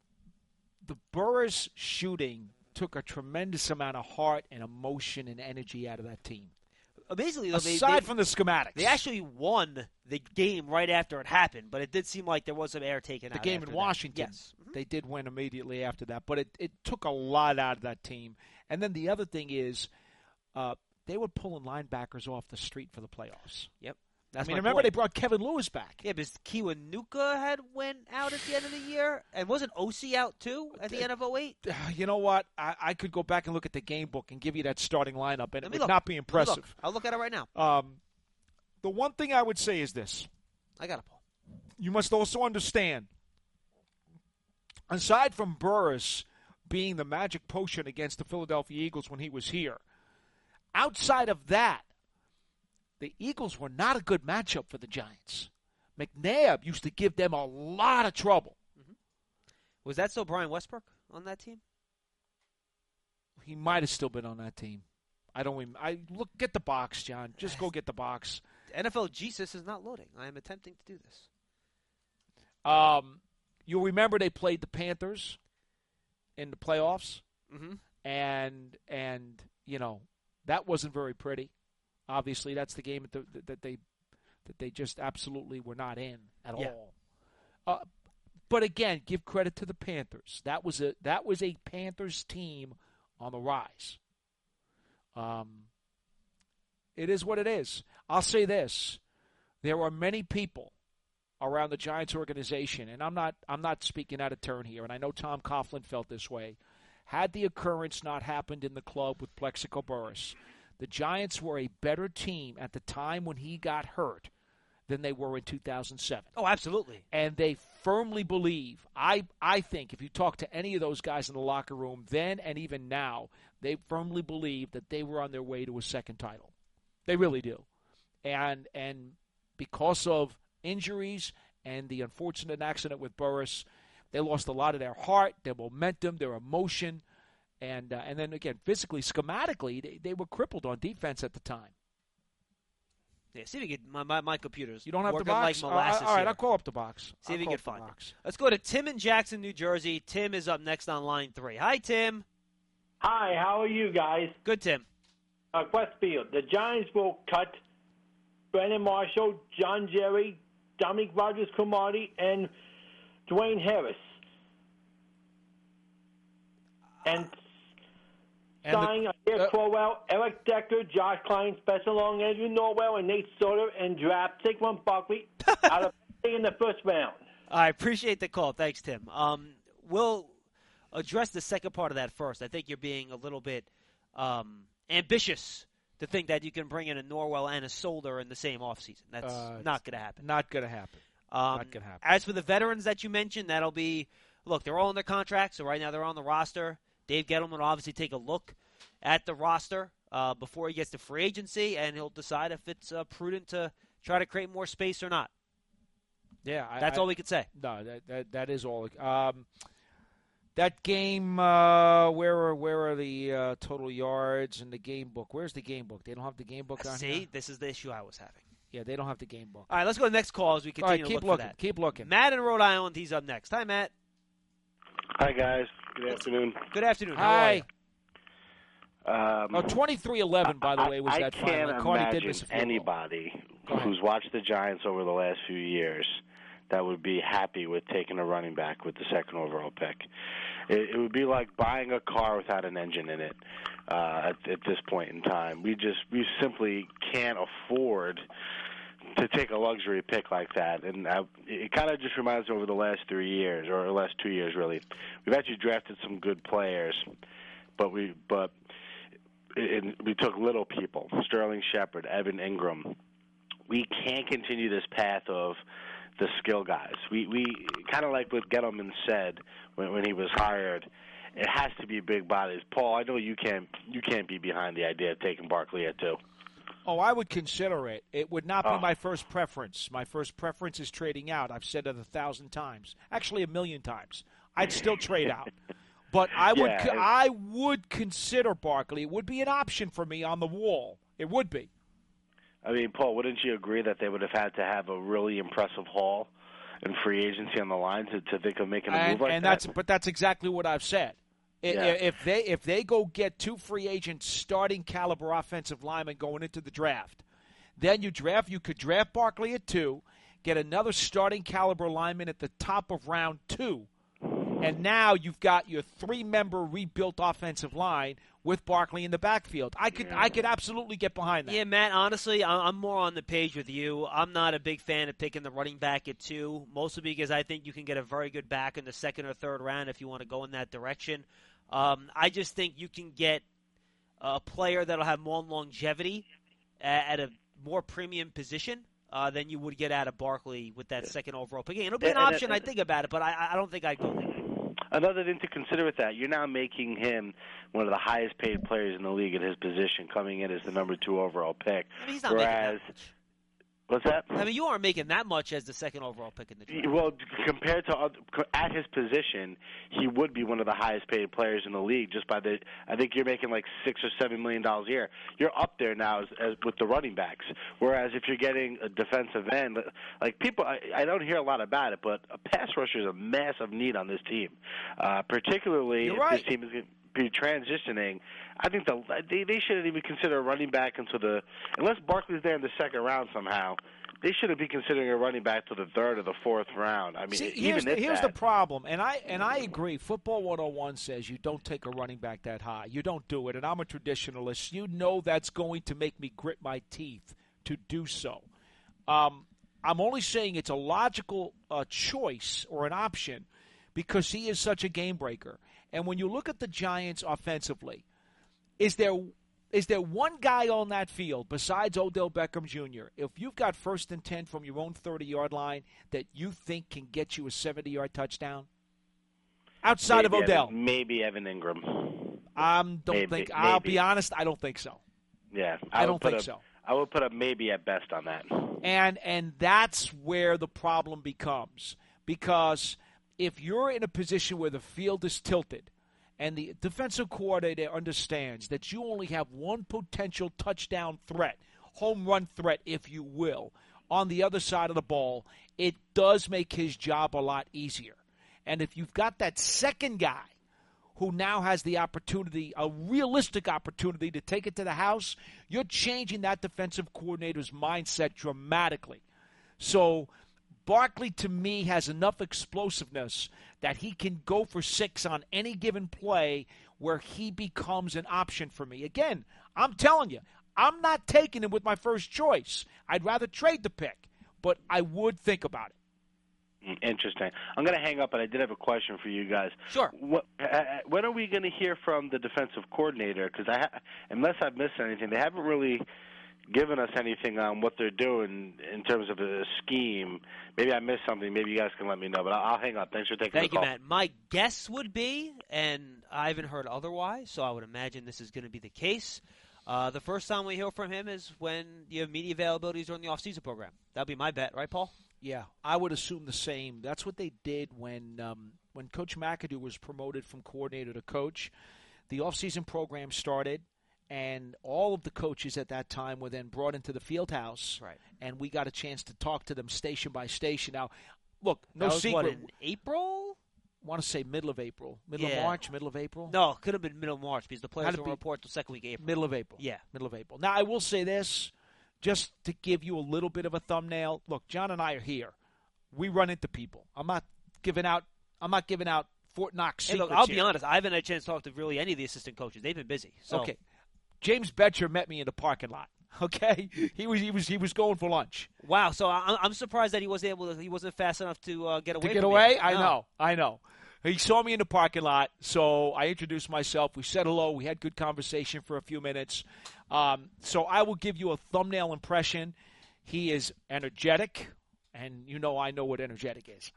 the Burris shooting took a tremendous amount of heart and emotion and energy out of that team. Amazingly, though, Aside they, they, from the schematics. they actually won the game right after it happened, but it did seem like there was some air taken the out. game after in that. Washington, Yes. Mm-hmm. they did win immediately after that, but it, it took a lot out of that team. And then the other thing is uh, they were pulling linebackers off the street for the playoffs. Yep. I That's mean, my remember point. they brought Kevin Lewis back. Yeah, because Kiwanuka had went out at the end of the year, and wasn't O C out too at the end of oh eight? You know what? I, I could go back and look at the game book and give you that starting lineup, and Let it me would look. not be Let me impressive. look. I'll look at it right now. Um, the one thing I would say is this. I got it, Paul. You must also understand, aside from Burris being the magic potion against the Philadelphia Eagles when he was here, outside of that, the Eagles were not a good matchup for the Giants. McNabb used to give them a lot of trouble. Mm-hmm. Was that still Brian Westbrook on that team? He might have still been on that team. I don't even. I look. Get the box, John. Just go get the box. N F L Jesus is not loading. I am attempting to do this. Um, you'll remember they played the Panthers in the playoffs, Mm-hmm. and and you know that wasn't very pretty. Obviously, that's the game that, the, that they that they just absolutely were not in at Yeah. all. Uh, but again, give credit to the Panthers. That was a that was a Panthers team on the rise. Um, it is what it is. I'll say this: there are many people around the Giants organization, and I'm not I'm not speaking out of turn here, and I know Tom Coughlin felt this way. Had the occurrence not happened in the club with Plexico Burris, the Giants were a better team at the time when he got hurt than they were in two thousand seven. Oh, absolutely. And they firmly believe, I, I think if you talk to any of those guys in the locker room then and even now, they firmly believe that they were on their way to a second title. They really do. And and because of injuries and the unfortunate accident with Burris, they lost a lot of their heart, their momentum, their emotion. And uh, and then, again, physically, schematically, they, they were crippled on defense at the time. Yeah, see if you can. My, my, my computer's You don't have the working box? like Uh, molasses all right, here. I'll call up the box. See I'll if you call can up the find it. box. Let's go to Tim in Jackson, New Jersey. Tim is up next on line three. Hi, Tim. Hi, how are you guys? Good, Tim. Uh, Westfield, the Giants will cut Brandon Marshall, John Jerry, Dominic Rogers-Cromartie, and Dwayne Harris. And And signing the- Adair uh, Crowell, Eric Decker, Josh Klein, Spencer Long, Andrew Norwell, and Nate Soder, and draft Saquon Barkley out of in the first round. I appreciate the call. Thanks, Tim. Um, we'll address the second part of that first. I think you're being a little bit um, ambitious to think that you can bring in a Norwell and a Solder in the same offseason. That's Uh, not going to happen. Not going to happen. Um, not gonna happen. As for the veterans that you mentioned, that'll be – look, they're all on their contracts, so right now they're on the roster. Dave Gettleman will obviously take a look at the roster uh, before he gets to free agency, and he'll decide if it's uh, prudent to try to create more space or not. Yeah, I, That's I, all we could say. No, that that, that is all. Um, that game, uh, where are where are the uh, total yards in the game book? Where's the game book? They don't have the game book on See, here. this is the issue I was having. Yeah, they don't have the game book. All right, let's go to the next call as we All right, continue keep to look looking. for that. Keep looking. Matt in Rhode Island, he's up next. Hi, Matt. Hi, guys. Good afternoon. Good afternoon. How are you? Hi. Um, Oh, twenty-three eleven, by the way, was I, that I final. can't Carney did imagine miss a field goal. anybody Go ahead. who's watched the Giants over the last few years that would be happy with taking a running back with the second overall pick. It, it would be like buying a car without an engine in it uh, at, at this point in time. We just we simply can't afford to take a luxury pick like that. And I, it kind of just reminds me over the last three years, or the last two years, really. We've actually drafted some good players, but we but it, we took little people, Sterling Shepard, Evan Ingram. We can't continue this path of the skill guys. We we kind of like what Gettleman said when, when he was hired. It has to be big bodies. Paul, I know you can't you can't be behind the idea of taking Barkley at two. Oh, I would consider it. It would not be Oh. my first preference. My first preference is trading out. I've said it a thousand times, actually a million times. I'd still trade out, but I would Yeah, co- and- I would consider Barkley. It would be an option for me on the wall. It would be. I mean, Paul, wouldn't you agree that they would have had to have a really impressive haul and free agency on the line to, to think of making a And, move like and that? that's but that's exactly what I've said. I- Yeah. If they if they go get two free agents starting caliber offensive linemen going into the draft, then you draft you could draft Barkley at two, get another starting caliber lineman at the top of round two, and now you've got your three member rebuilt offensive line with Barkley in the backfield. I could I could absolutely get behind that. Yeah, Matt, honestly, I- I'm more on the page with you. I'm not a big fan of picking the running back at two, mostly because I think you can get a very good back in the second or third round if you want to go in that direction. Um, I just think you can get a player that'll have more longevity at, at a more premium position uh, than you would get out of Barkley with that second overall pick. It'll be an And- and- option, I think about it, but I, I don't think I'd go there. Another thing to consider with that, you're now making him one of the highest paid players in the league at his position, coming in as the number two overall pick. I mean, he's not Whereas, making that much. what's that? I mean, you aren't making that much as the second overall pick in the draft. Well, compared to other, at his position, he would be one of the highest paid players in the league. Just by the, I think you're making like six or seven million dollars a year. You're up there now as, as with the running backs. Whereas if you're getting a defensive end, like people, I, I don't hear a lot about it, but a pass rusher is a massive need on this team, uh, particularly You're if right. this team is going to be transitioning. I think the they, they shouldn't even consider a running back until the unless Barkley's there in the second round somehow. They shouldn't be considering a running back to the third or the fourth round. I mean, See, even here's, the, if here's that, the problem, and I and I agree. Football one oh one says you don't take a running back that high. You don't do it, and I'm a traditionalist. You know that's going to make me grit my teeth to do so. Um, I'm only saying it's a logical uh, choice or an option because he is such a game breaker. And when you look at the Giants offensively, is there is there one guy on that field besides Odell Beckham Junior, if you've got first and ten from your own thirty-yard line, that you think can get you a seventy-yard touchdown? Outside maybe of Odell. Evan, maybe Evan Ingram. Um, don't Maybe, think. I'll maybe. be honest. I don't think so. Yeah, I would don't put think a, so. I would put a maybe at best on that. And and that's where the problem becomes, because if you're in a position where the field is tilted, and the defensive coordinator understands that you only have one potential touchdown threat, home run threat, if you will, on the other side of the ball, it does make his job a lot easier. And if you've got that second guy who now has the opportunity, a realistic opportunity to take it to the house, you're changing that defensive coordinator's mindset dramatically. So Barkley, to me, has enough explosiveness that he can go for six on any given play where he becomes an option for me. Again, I'm telling you, I'm not taking him with my first choice. I'd rather trade the pick, but I would think about it. Interesting. I'm going to hang up, but I did have a question for you guys. Sure. What, uh, when are we going to hear from the defensive coordinator? Because I, ha- unless I've missed anything, they haven't really given us anything on what they're doing in terms of a scheme. Maybe I missed something. Maybe you guys can let me know. But I'll, I'll hang up. Thanks for taking Thank the you, call. Matt. My guess would be, and I haven't heard otherwise, so I would imagine this is going to be the case. Uh, the first time we hear from him is when you have media availabilities during the off-season program. That'll be my bet, right, Paul? Yeah, I would assume the same. That's what they did when um, when Coach McAdoo was promoted from coordinator to coach. The off-season program started, and all of the coaches at that time were then brought into the field house, Right. and we got a chance to talk to them station by station. Now, look, no that was, secret. What, in April? I want to say middle of April. Middle Yeah. of March, middle of April? No, it could have been middle of March because the players Had to don't be- report till second week of April. Middle of April. Yeah. Middle of April. Now, I will say this, just to give you a little bit of a thumbnail. Look, John and I are here. We run into people. I'm not giving out I'm not giving out Fort Knox Hey, secrets look, I'll here. be honest. I haven't had a chance to talk to really any of the assistant coaches. They've been busy. So. Okay. James Betcher met me in the parking lot. Okay? He was he was he was going for lunch. Wow. So I, I'm surprised that he wasn't able to. He wasn't fast enough to uh, get away. To get from away? You. I No. know. I know. He saw me in the parking lot, so I introduced myself. We said hello. We had good conversation for a few minutes. Um, so I will give you a thumbnail impression. He is energetic, and you know I know what energetic is.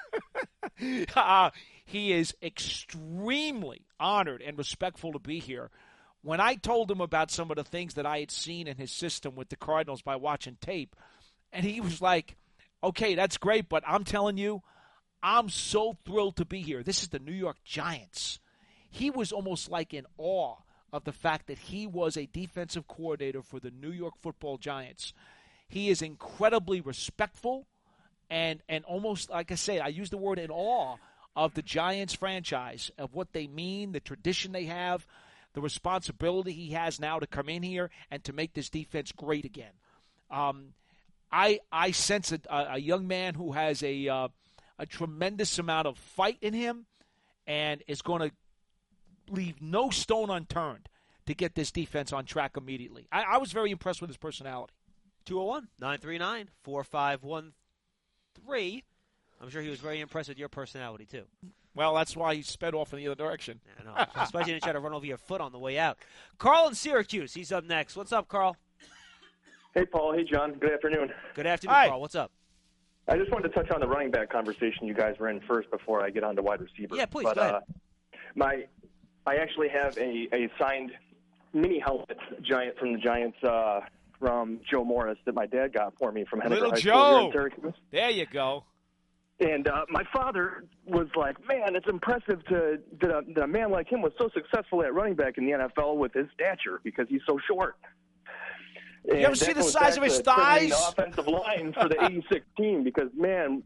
uh, he is extremely honored and respectful to be here. When I told him about some of the things that I had seen in his system with the Cardinals by watching tape, and he was like, okay, that's great, but I'm telling you, I'm so thrilled to be here. This is the New York Giants. He was almost like in awe of the fact that he was a defensive coordinator for the New York Football Giants. He is incredibly respectful and, and almost, like I say, I use the word in awe of the Giants franchise, of what they mean, the tradition they have, the responsibility he has now to come in here and to make this defense great again. Um, I I sense a, a young man who has a uh, a tremendous amount of fight in him and is going to leave no stone unturned to get this defense on track immediately. I, I was very impressed with his personality. two oh one, nine three nine, four five one three. I'm sure he was very impressed with your personality, too. Well, that's why he sped off in the other direction. I know. Especially didn't try to run over your foot on the way out. Carl in Syracuse. He's up next. What's up, Carl? Hey, Paul. Hey, John. Good afternoon. Good afternoon, Hi. Carl. What's up? I just wanted to touch on the running back conversation you guys were in first before I get on to wide receiver. Yeah, please, But, go ahead. Uh, my, I actually have a, a signed mini helmet giant from the Giants uh, from Joe Morris that my dad got for me from Henniker Little High School here in Joe. Syracuse. There you go. And uh, my father was like, man, it's impressive to that a, that a man like him was so successful at running back in the N F L with his stature because he's so short. You ever And see that the goes size back of his to trimming thighs? The offensive line for the eighty-six team because, man,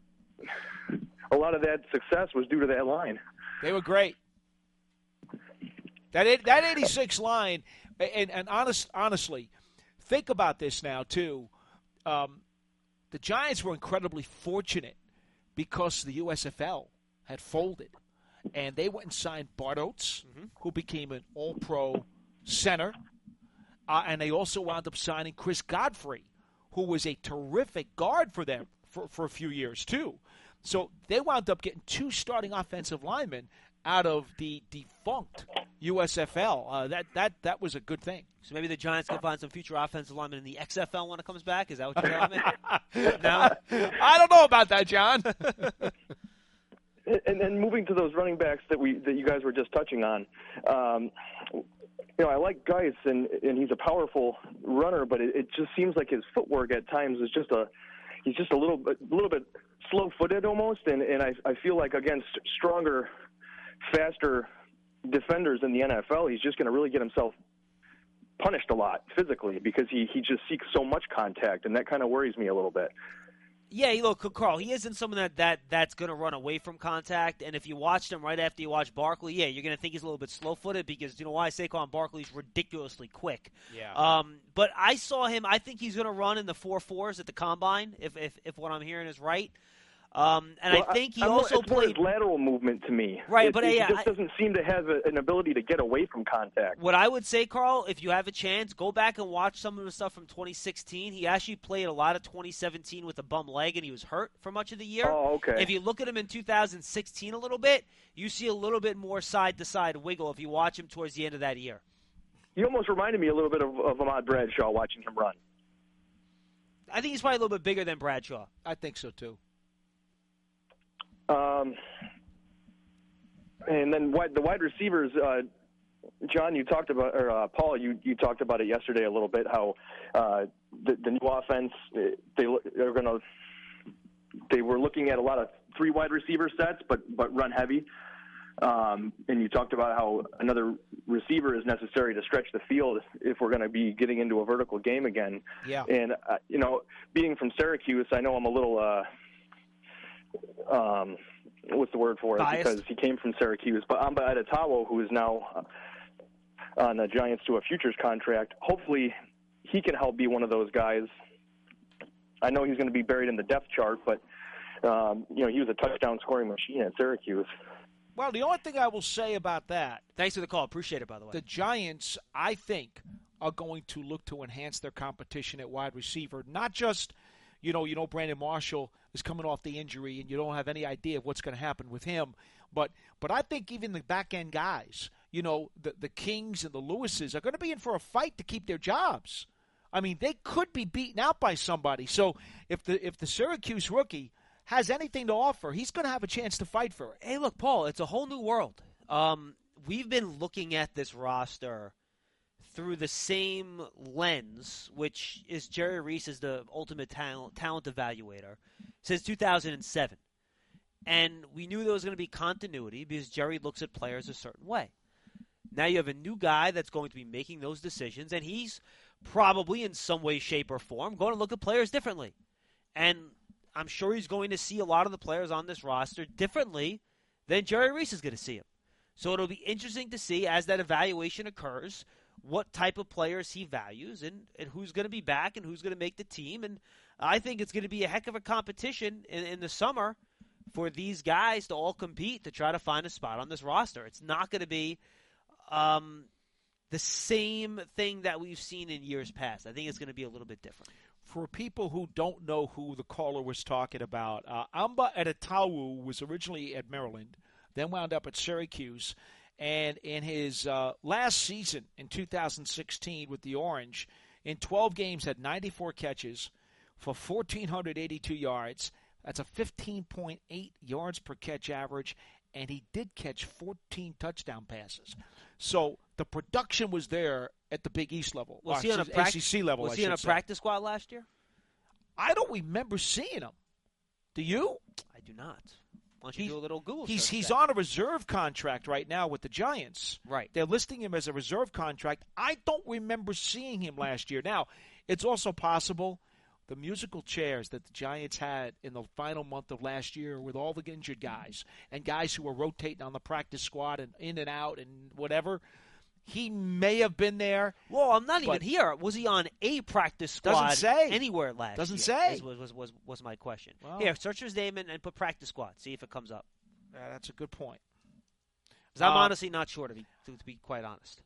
a lot of that success was due to that line. They were great. That eight- that eighty-six line, and, and honest, honestly, think about this now, too. Um, the Giants were incredibly fortunate because the U S F L had folded, and they went and signed Bart Oates, Mm-hmm. who became an all-pro center, uh, and they also wound up signing Chris Godfrey, who was a terrific guard for them for, for a few years, too. So they wound up getting two starting offensive linemen out of the defunct U S F L. Uh, that, that, that was a good thing. So maybe the Giants can find some future offensive linemen in the X F L when it comes back? Is that what you're telling me? No? I don't know about that, John. And then moving to those running backs that we that you guys were just touching on, um, you know, I like Geis, and and he's a powerful runner, but it, it just seems like his footwork at times is just a he's just a little bit a little bit slow-footed almost, and and I I feel like against stronger, faster defenders in the N F L, he's just going to really get himself punished a lot physically because he he just seeks so much contact, and that kind of worries me a little bit. Yeah, you look, Carl, he isn't someone that, that that's going to run away from contact. And if you watched him right after you watched Barkley, yeah, you're going to think he's a little bit slow-footed because, you know why? Saquon Barkley's ridiculously quick. Yeah. Um, but I saw him. I think he's going to run in the four fours at the combine, if if, if what I'm hearing is right. Um, and Well, I think he I'm also more, it's more played. his lateral movement to me. Right, It- but, it yeah, just I- doesn't seem to have a, an ability to get away from contact. What I would say, Carl, if you have a chance, go back and watch some of the stuff from twenty sixteen. He actually played a lot of twenty seventeen with a bum leg, and he was hurt for much of the year. Oh, okay. If you look at him in two thousand sixteen a little bit, you see a little bit more side-to-side wiggle if you watch him towards the end of that year. He almost reminded me a little bit of, of Ahmad Bradshaw watching him run. I think he's probably a little bit bigger than Bradshaw. I think so, too. Um, and then wide, the wide receivers, uh, John, you talked about, or uh, Paul, you, you talked about it yesterday a little bit, how uh, the, the new offense, they, they're going to, they were looking at a lot of three wide receiver sets, but, but run heavy. Um, and you talked about how another receiver is necessary to stretch the field if we're going to be getting into a vertical game again. Yeah. And, uh, you know, being from Syracuse, I know I'm a little, uh, um, what's the word for it? Biased. Because he came from Syracuse. But Amba Adetawo, who is now on the Giants to a futures contract, hopefully he can help be one of those guys. I know he's going to be buried in the depth chart, but, um, you know, he was a touchdown scoring machine at Syracuse. Well, the only thing I will say about that, Thanks for the call. Appreciate it, by the way. the Giants, I think, are going to look to enhance their competition at wide receiver. Not just, you know, you know, Brandon Marshall is coming off the injury, and you don't have any idea of what's going to happen with him. But, but I think even the back end guys, you know, the the Kings and the Lewises are going to be in for a fight to keep their jobs. I mean, they could be beaten out by somebody. So if the if the Syracuse rookie has anything to offer, he's going to have a chance to fight for it. Hey, look, Paul, it's a whole new world. Um, we've been looking at this roster through the same lens, which is Jerry Reese is the ultimate talent, talent evaluator, since two thousand seven. And we knew there was going to be continuity because Jerry looks at players a certain way. Now you have a new guy that's going to be making those decisions, and he's probably in some way, shape, or form going to look at players differently. And I'm sure he's going to see a lot of the players on this roster differently than Jerry Reese is going to see them. So it'll be interesting to see as that evaluation occurs what type of players he values and, and who's going to be back and who's going to make the team. And I think it's going to be a heck of a competition in, in the summer for these guys to all compete to try to find a spot on this roster. It's not going to be um, the same thing that we've seen in years past. I think it's going to be a little bit different. For people who don't know who the caller was talking about, uh, Amba Adetawo was originally at Maryland, then wound up at Syracuse, and in his uh, last season in two thousand sixteen with the Orange, in twelve games had ninety-four catches for one thousand four hundred eighty-two yards. That's a fifteen point eight yards per catch average, and he did catch fourteen touchdown passes. So the production was there at the Big East level, Was or he on a A prac- C C level, Was I he on should a say. practice squad last year? I don't remember seeing him. Do you? I do not. Why don't you He- do a little Google He's search he's then? on a reserve contract right now with the Giants. Right. They're listing him as a reserve contract. I don't remember seeing him last year. Now, it's also possible the musical chairs that the Giants had in the final month of last year with all the injured guys and guys who were rotating on the practice squad and in and out and whatever, he may have been there. Well, I'm not even But- here. Was he on a practice squad Doesn't say. anywhere last Doesn't year? say. Is- Was, was, was, was my question. Well- Here, search his name and, and put practice squad. See if it comes up. Uh, that's a good point. 'Cause I'm Uh, honestly not sure, to be, to, to be quite honest.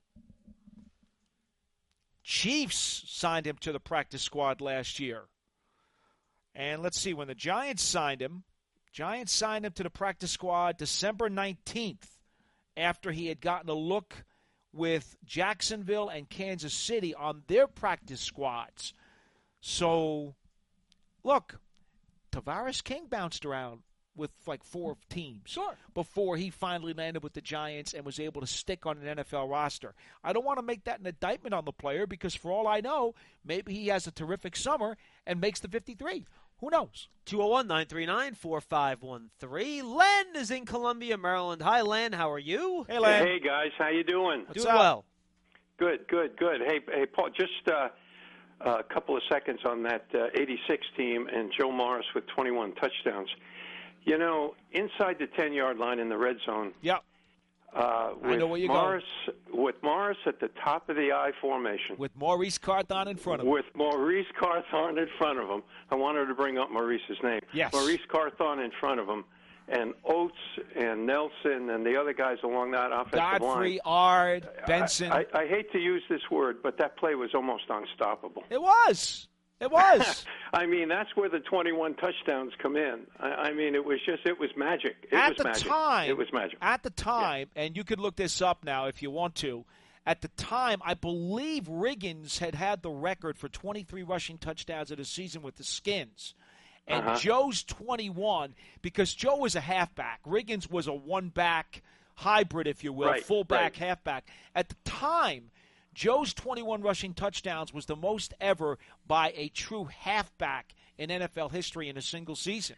Chiefs signed him to the practice squad last year. And let's see, when the Giants signed him, Giants signed him to the practice squad December nineteenth after he had gotten a look with Jacksonville and Kansas City on their practice squads. So, look, Tavares King bounced around with like four teams Sure. before he finally landed with the Giants and was able to stick on an N F L roster. I don't want to make that an indictment on the player because for all I know, maybe he has a terrific summer and makes the fifty-three. Who knows? two oh one, nine three nine, four five one three. Len is in Columbia, Maryland. Hi, Len. How are you? Hey, Len. Hey guys, how you doing? What's Doing up? well. Good, good, good. Hey, hey, Paul. Just uh, a couple of seconds on that uh, eighty-six team and Joe Morris with twenty-one touchdowns. You know, inside the ten-yard line in the red zone. Yeah. Uh, with I know where you're Morris, with Morris at the top of the I formation. With Maurice Carthon in front of him. With Maurice Carthon in front of him. I wanted to bring up Maurice's name. Yes. Maurice Carthon in front of him. And Oates and Nelson and the other guys along that offensive line. Godfrey, Ard, Benson. I, I, I hate to use this word, but that play was almost unstoppable. It was. It was. I mean, that's where the twenty-one touchdowns come in. I, I mean, it was just, it was magic. It at was the magic. time, It was magic. At the time, and you could look this up now if you want to. At the time, I believe Riggins had had the record for twenty-three rushing touchdowns in a season with the Skins. And Uh-huh. Joe's twenty-one, because Joe was a halfback. Riggins was a one-back hybrid, if you will, Right, fullback, right. halfback. At the time, Joe's twenty-one rushing touchdowns was the most ever by a true halfback in N F L history in a single season.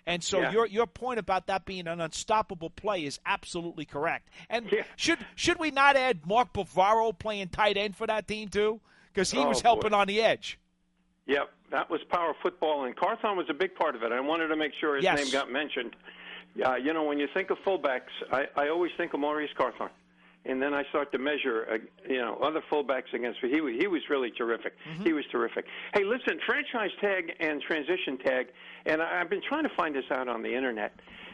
And so Yeah. your your point about that being an unstoppable play is absolutely correct. And Yeah. should should we not add Mark Bavaro playing tight end for that team too? Because he Oh, was helping boy. on the edge. Yep, that was power football, and Carthon was a big part of it. I wanted to make sure his Yes. name got mentioned. Uh, you know, when you think of fullbacks, I, I always think of Maurice Carthon. And then I start to measure, uh, you know, other fullbacks against me. He was, he was really terrific. Mm-hmm. He was terrific. Hey, listen, franchise tag and transition tag, and I, I've been trying to find this out on the internet.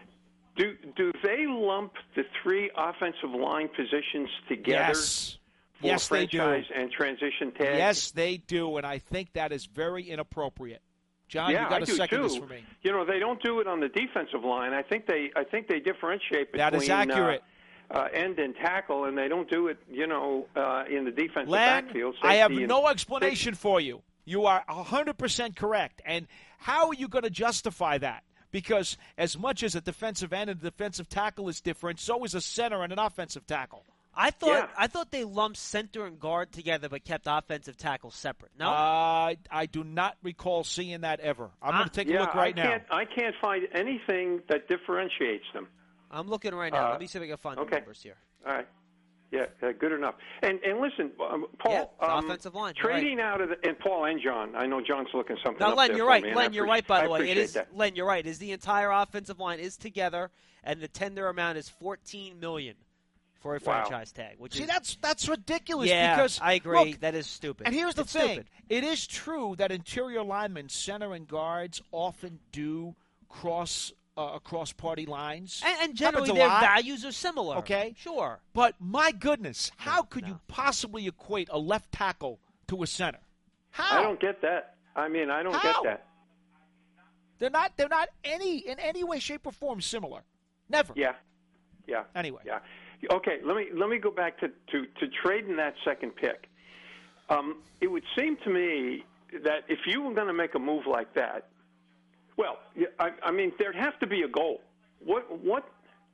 Do do they lump the three offensive line positions together Yes. for Yes, they do. franchise and transition tag? Yes, they do, and I think that is very inappropriate. John, yeah, you got I to do second too. this for me. You know, they don't do it on the defensive line. I think they I think they differentiate between That is accurate. Uh, uh, end and tackle, and they don't do it, you know, uh, in the defensive Len, backfield. I have Safety and- no explanation for you. You are one hundred percent correct. And how are you going to justify that? Because as much as a defensive end and a defensive tackle is different, so is a center and an offensive tackle. I thought Yeah. I thought they lumped center and guard together, but kept offensive tackle separate. No, Uh, I do not recall seeing that ever. I'm going Ah, to take yeah, a look right I now. can't, I can't find anything that differentiates them. I'm looking right now. Uh, Let me see if I can find okay. the numbers here. All right. Yeah, uh, good enough. And and listen, um, Paul. Yeah, it's um, offensive line. You're Trading out of the, and Paul and John. I know John's looking something Now, up Len, there you're for right. me, and Len, I you're appreciate- right. By I the way, it appreciate is. that. Len, you're right. Is the entire offensive line is together, and the tender amount is fourteen million for a Wow. franchise tag. Which See, is that's that's ridiculous. yeah, because I agree. Look, that is stupid. and here's the It's thing: stupid. it is true that interior linemen, center and guards, often do cross uh, across party lines. And, and generally, Happens a their lot. values are similar. Okay. sure. But my goodness, how No, could no. you possibly equate a left tackle to a center? How? I don't get that. I mean, I don't How? get that. They're not. They're not any in any way, shape, or form similar. Never. Yeah, yeah. Anyway. Yeah. Okay. Let me let me go back to to, to trading that second pick. Um, it would seem to me that if you were going to make a move like that, well, yeah, I, I mean, there'd have to be a goal. What what?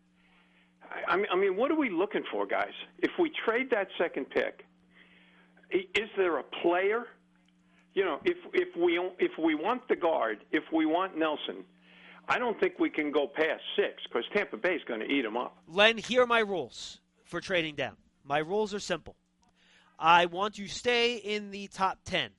I mean, I mean, what are we looking for, guys? If we trade that second pick, i- is there a player? You know, if if we if we want the guard, if we want Nelson, I don't think we can go past six because Tampa Bay is going to eat them up. Len, here are my rules for trading down. My rules are simple. I want to stay in the top ten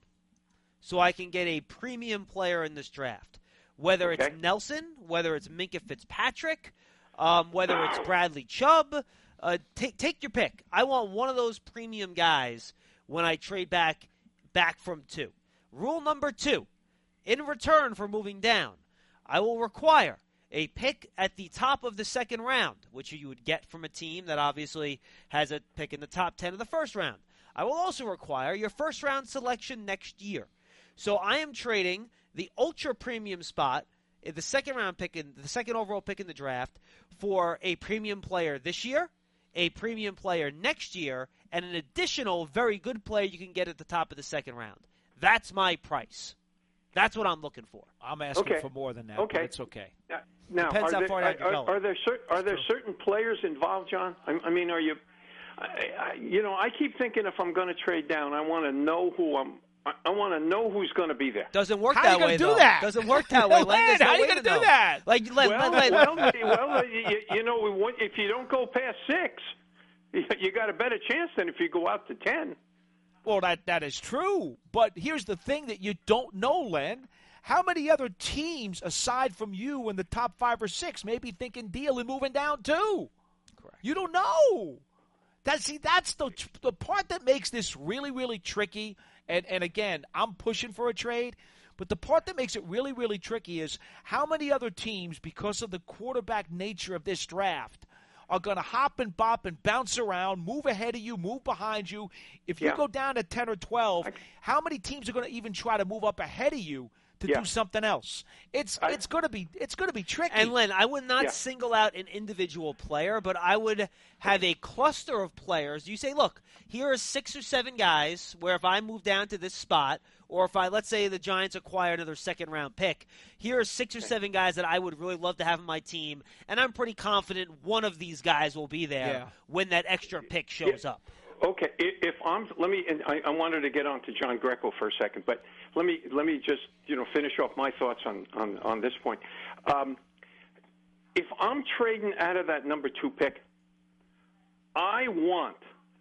so I can get a premium player in this draft. Whether Okay. it's Nelson, whether it's Minka Fitzpatrick, um, whether it's Bradley Chubb, uh, take take your pick. I want one of those premium guys when I trade back back from two. Rule number two, in return for moving down, I will require a pick at the top of the second round, which you would get from a team that obviously has a pick in the top ten of the first round. I will also require your first round selection next year. So I am trading the ultra premium spot, in the second round pick, in the second overall pick in the draft, for a premium player this year, a premium player next year, and an additional very good player you can get at the top of the second round. That's my price. That's what I'm looking for. I'm asking Okay. for more than that. Okay. But it's okay. Now, Now, Depends are how there, far down you are, go. are there cer- are there certain players involved, John? I, I mean, are you? I, I, you know, I keep thinking if I'm going to trade down, I want to know who I'm. I, I want to know who's going to be there. Doesn't work How that you gonna way, do though. that? Doesn't work that way. Len, Len, there's no how you way gonna to do know. that? Like, Len, Well, Len, Len. well, well, you, you know, we want, if you don't go past six, you, you got a better chance than if you go out to ten. Well, that that is true. But here's the thing that you don't know, Len. How many other teams, aside from you in the top five or six, may be thinking deal and moving down too? Correct. You don't know. That see, that's the the part that makes this really, really tricky. And and again, I'm pushing for a trade, but the part that makes it really, really tricky is how many other teams, because of the quarterback nature of this draft, are going to hop and bop and bounce around, move ahead of you, move behind you. If you Yeah. go down to ten or twelve, I- how many teams are going to even try to move up ahead of you to Yeah. do something else? It's I- it's going to be it's going to be tricky. And Len, I would not Yeah. single out an individual player, but I would have a cluster of players. You say, look, here are six or seven guys where if I move down to this spot, or if I, let's say the Giants acquire another second round pick, here are six or seven guys that I would really love to have on my team, and I'm pretty confident one of these guys will be there Yeah. when that extra pick shows Yeah. up. Okay, i- if I'm, let me. And I, I wanted to get on to John Greco for a second, but let me let me just you know finish off my thoughts on on, on this point. Um, if I'm trading out of that number two pick, I want,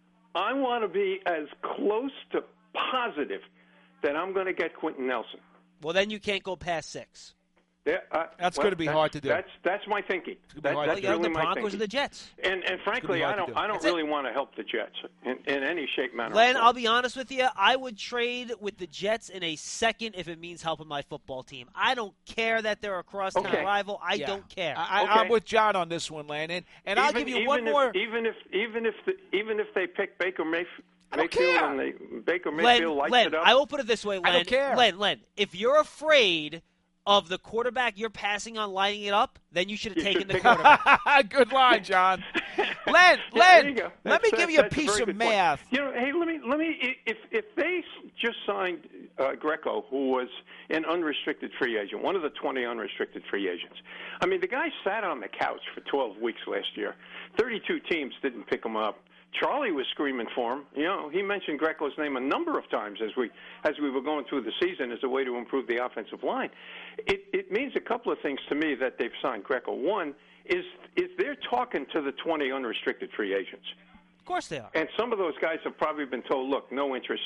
I want to be as close to positive that I'm going to get Quentin Nelson. Well, then you can't go past six. Yeah, uh, That's well, going to be that, hard to do. That's that's my thinking. That, hard that's to Well, do. you really have the my Broncos thinking. or the Jets. And and frankly, I hard to don't do. I don't That's really it. want to help the Jets in, in any shape, manner. Len, or I'll form. be honest with you. I would trade with the Jets in a second if it means helping my football team. I don't care that they're a crosstown Okay. rival. I Yeah. don't care. I, Okay. I'm with John on this one, Len, and, and I'll Even- give you even one if, more. Even if even if the, even if they pick Baker Mayf- I don't Mayfield care. and they, Baker Len, Mayfield lights Len, it up. I will put it this way, Len. I don't care. Len, Len, if you're afraid of the quarterback you're passing on lighting it up, then you should have You taken should the pick- quarterback. Good line, John. Len, Yeah, Len, there you go. let That's- me give that's- you a that's piece very of good point. math. You know, hey, let me let me if if they just signed uh, Greco, who was an unrestricted free agent, one of the twenty unrestricted free agents. I mean, the guy sat on the couch for twelve weeks last year. thirty-two teams didn't pick him up. Charlie was screaming for him. You know, he mentioned Greco's name a number of times as we as we were going through the season as a way to improve the offensive line. It it means a couple of things to me that they've signed Greco. One is is they're talking to the twenty unrestricted free agents. Of course they are. And some of those guys have probably been told, look, no interest.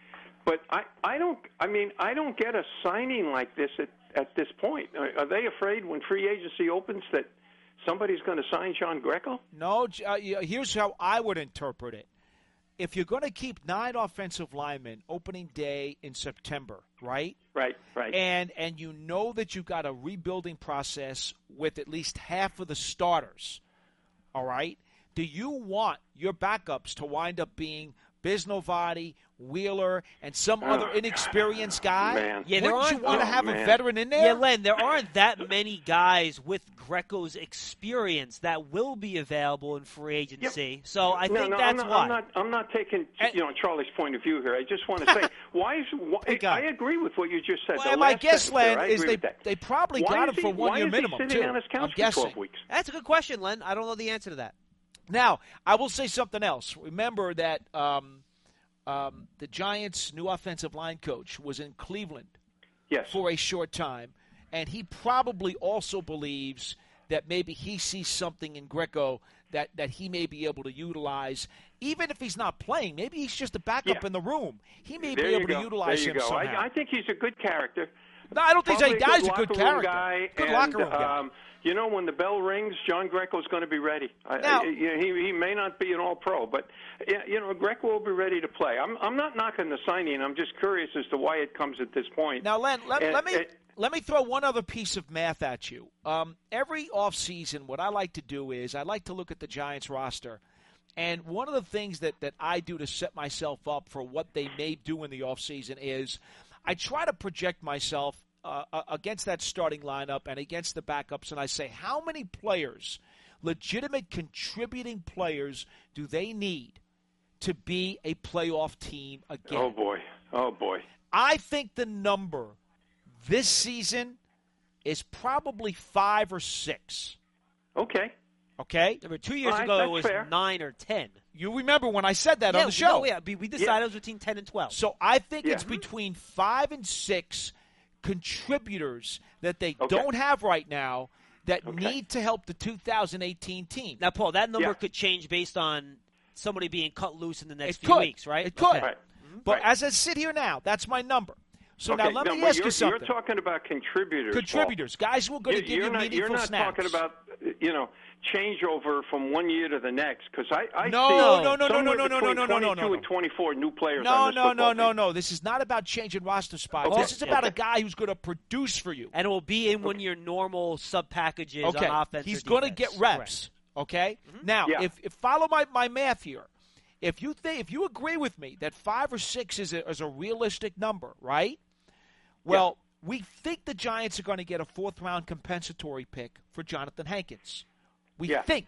But I, I don't I mean, I don't get a signing like this at, at this point. Are, are they afraid when free agency opens that somebody's going to sign John Greco? No, J- uh, yeah, here's how I would interpret it. If you're going to keep nine offensive linemen opening day in September, right? Right, right. And and you know that you've got a rebuilding process with at least half of the starters, all right? Do you want your backups to wind up being Bisnovati, Wheeler, and some Oh, other inexperienced guy? man. Yeah, there Wouldn't you aren't- want to oh, have a man. veteran in there? Yeah, Len, there aren't that many guys with Greco's experience that will be available in free agency. So I no, think no, that's I'm not, why. I'm not. I'm not taking And- you know Charlie's point of view here. I just want to say why is why, Hey, guy. I agree with what you just said. Well, the and my last guess, sentence Len, there, I is agree they with that. they probably Why got is him for he, one why year is minimum he sitting too. on his couch I'm for guessing. twelve weeks? That's a good question, Len. I don't know the answer to that. Now, I will say something else. Remember that um, um, the Giants' new offensive line coach was in Cleveland Yes. for a short time, and he probably also believes that maybe he sees something in Greco that, that he may be able to utilize, even if he's not playing. Maybe he's just a backup Yeah. in the room. He may there be you able go. to utilize there you him go. somehow. I, I think he's a good character. no, I don't think Probably he dies a good locker room character. guy, Good and, locker room guy. Um, you know, when the bell rings, John Greco's going to be ready. I, Now- I, you know, he he may not be an All-Pro, but yeah, you know, Greco will be ready to play. I'm I'm not knocking the signing. I'm just curious as to why it comes at this point. Now, Len, let, And- let me and- let me throw one other piece of math at you. Um, every offseason, what I like to do is I like to look at the Giants roster, and one of the things that, that I do to set myself up for what they may do in the offseason is I try to project myself uh, uh, against that starting lineup and against the backups, and I say, how many players, legitimate contributing players, do they need to be a playoff team again? Oh boy, oh boy. I think the number this season is probably five or six. Okay. Okay? Remember, two years All right, ago it that's was fair. nine or ten. You remember when I said that yeah, on the show. No, yeah, we we decided it was between ten and twelve. So I think Yeah. it's between five and six contributors that they Okay. don't have right now that Okay. need to help the two thousand eighteen team. Now, Paul, that number Yeah. could change based on somebody being cut loose in the next It few could. weeks, right? It could. Okay. Right. But Right. as I sit here now, that's my number. So okay. now let no, me but ask you're, you something. You're talking about contributors. Paul. Contributors, guys who are going to You- give you're you not, meaningful You're not snaps. talking about, you know, changeover from one year to the next, because I, I No, see no, no, no, somewhere no, no, no, between no, no, no, no, twenty-two no. and twenty-four new players No, on this no, no, football no, team. no. This is not about changing roster spots. Okay. This is about a Okay. guy who's going to produce for you. And it will be in one of your normal sub packages Okay, on offense. he's going to get reps. Okay, now Yeah. if, if follow my, my math here, if you think if you agree with me that five or six is a, is a realistic number, right? Well, we think the Giants are going to get a fourth round compensatory pick for Jonathan Hankins. We Yeah. think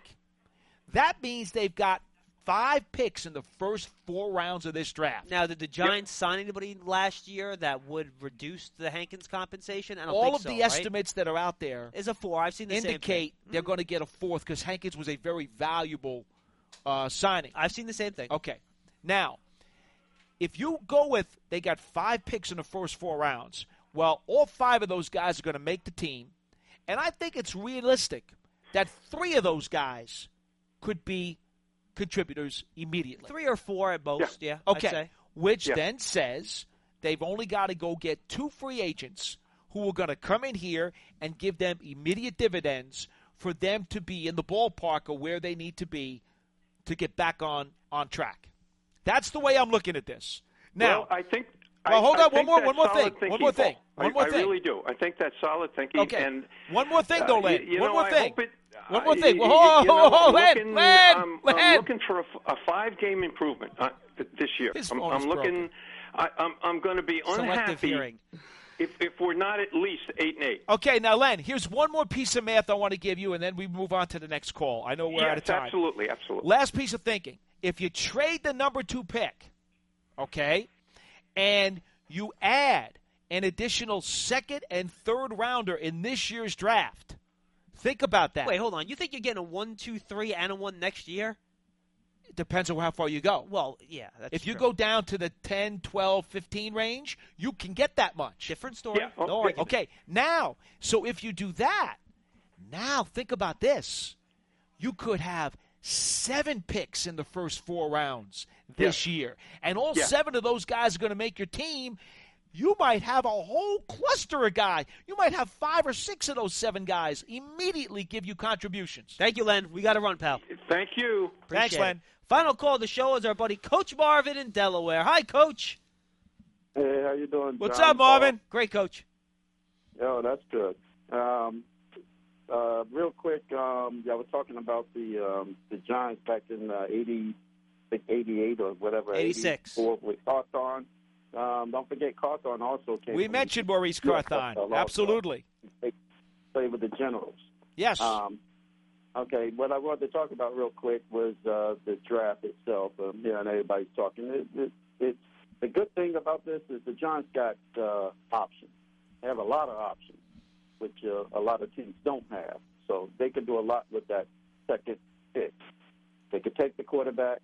that means they've got five picks in the first four rounds of this draft. Now, did the Giants sign anybody last year that would reduce the Hankins compensation? I don't All think of so, the right? estimates that are out there is a four. I've seen the indicate same thing. they're going to get a fourth because Hankins was a very valuable uh, signing. I've seen the same thing. Okay. Now, if you go with they got five picks in the first four rounds, well, all five of those guys are going to make the team, and I think it's realistic that three of those guys could be contributors immediately. Three or four at most, yeah. yeah okay, I'd say. which yeah. then says they've only got to go get two free agents who are going to come in here and give them immediate dividends for them to be in the ballpark of where they need to be to get back on, on track. That's the way I'm looking at this. Now, well, I think. Well, hold I, on, I one more, one one more thing, thinking, one more thing, Paul. one more I, thing. I really do. I think that's solid thinking. Okay. And one more thing, though, uh, Len. you, you one know, more I thing. Hope it, one more uh, thing. You, Oh, you know, oh, oh, I'm Len, looking, Len, I'm, Len. I'm looking for a, a five-game improvement uh, th- this year. His I'm, phone I'm is looking. broken. I, I'm, I'm going to be Selective unhappy hearing. if if we're not at least eight and eight. Okay, now, Len, here's one more piece of math I want to give you, and then we move on to the next call. I know we're yes, out of time. absolutely, absolutely. Last piece of thinking. If you trade the number two pick, okay, and you add an additional second and third rounder in this year's draft, think about that. Wait, hold on. You think you're getting a one, two, three, and a one next year? It depends on how far you go. Well, yeah, that's If you true. go down to the ten, twelve, fifteen range, you can get that much. Different story. Yeah, No okay. argument. Okay, now, so if you do that, now think about this. You could have seven picks in the first four rounds this year, and all Yeah. seven of those guys are going to make your team. You might have a whole cluster of guys. You might have five or six of those seven guys immediately give you contributions. Thank you, Len. We got to run, pal. Thank you. Thanks, Appreciate Len. it. Final call of the show is our buddy Coach Marvin in Delaware. Hi, Coach. Hey, how you doing? What's John? up, Marvin? Great, Coach. Oh, that's good. Um, uh, real quick, um, y'all were talking about the um, the Giants back in uh, eighty, I think eighty-eight or whatever. eighty-six. eighty-four with Carthon. Um, don't forget Carthon also came. We from- mentioned Maurice Yeah, Carthon. also. Absolutely. They played with the Generals. Yes. Um, okay, what I wanted to talk about real quick was uh, the draft itself. Um, yeah, and everybody's talking. It, it, it's the good thing about this is the Giants got uh, options. They have a lot of options, which uh, a lot of teams don't have. So they could do a lot with that second pick. They could take the quarterback.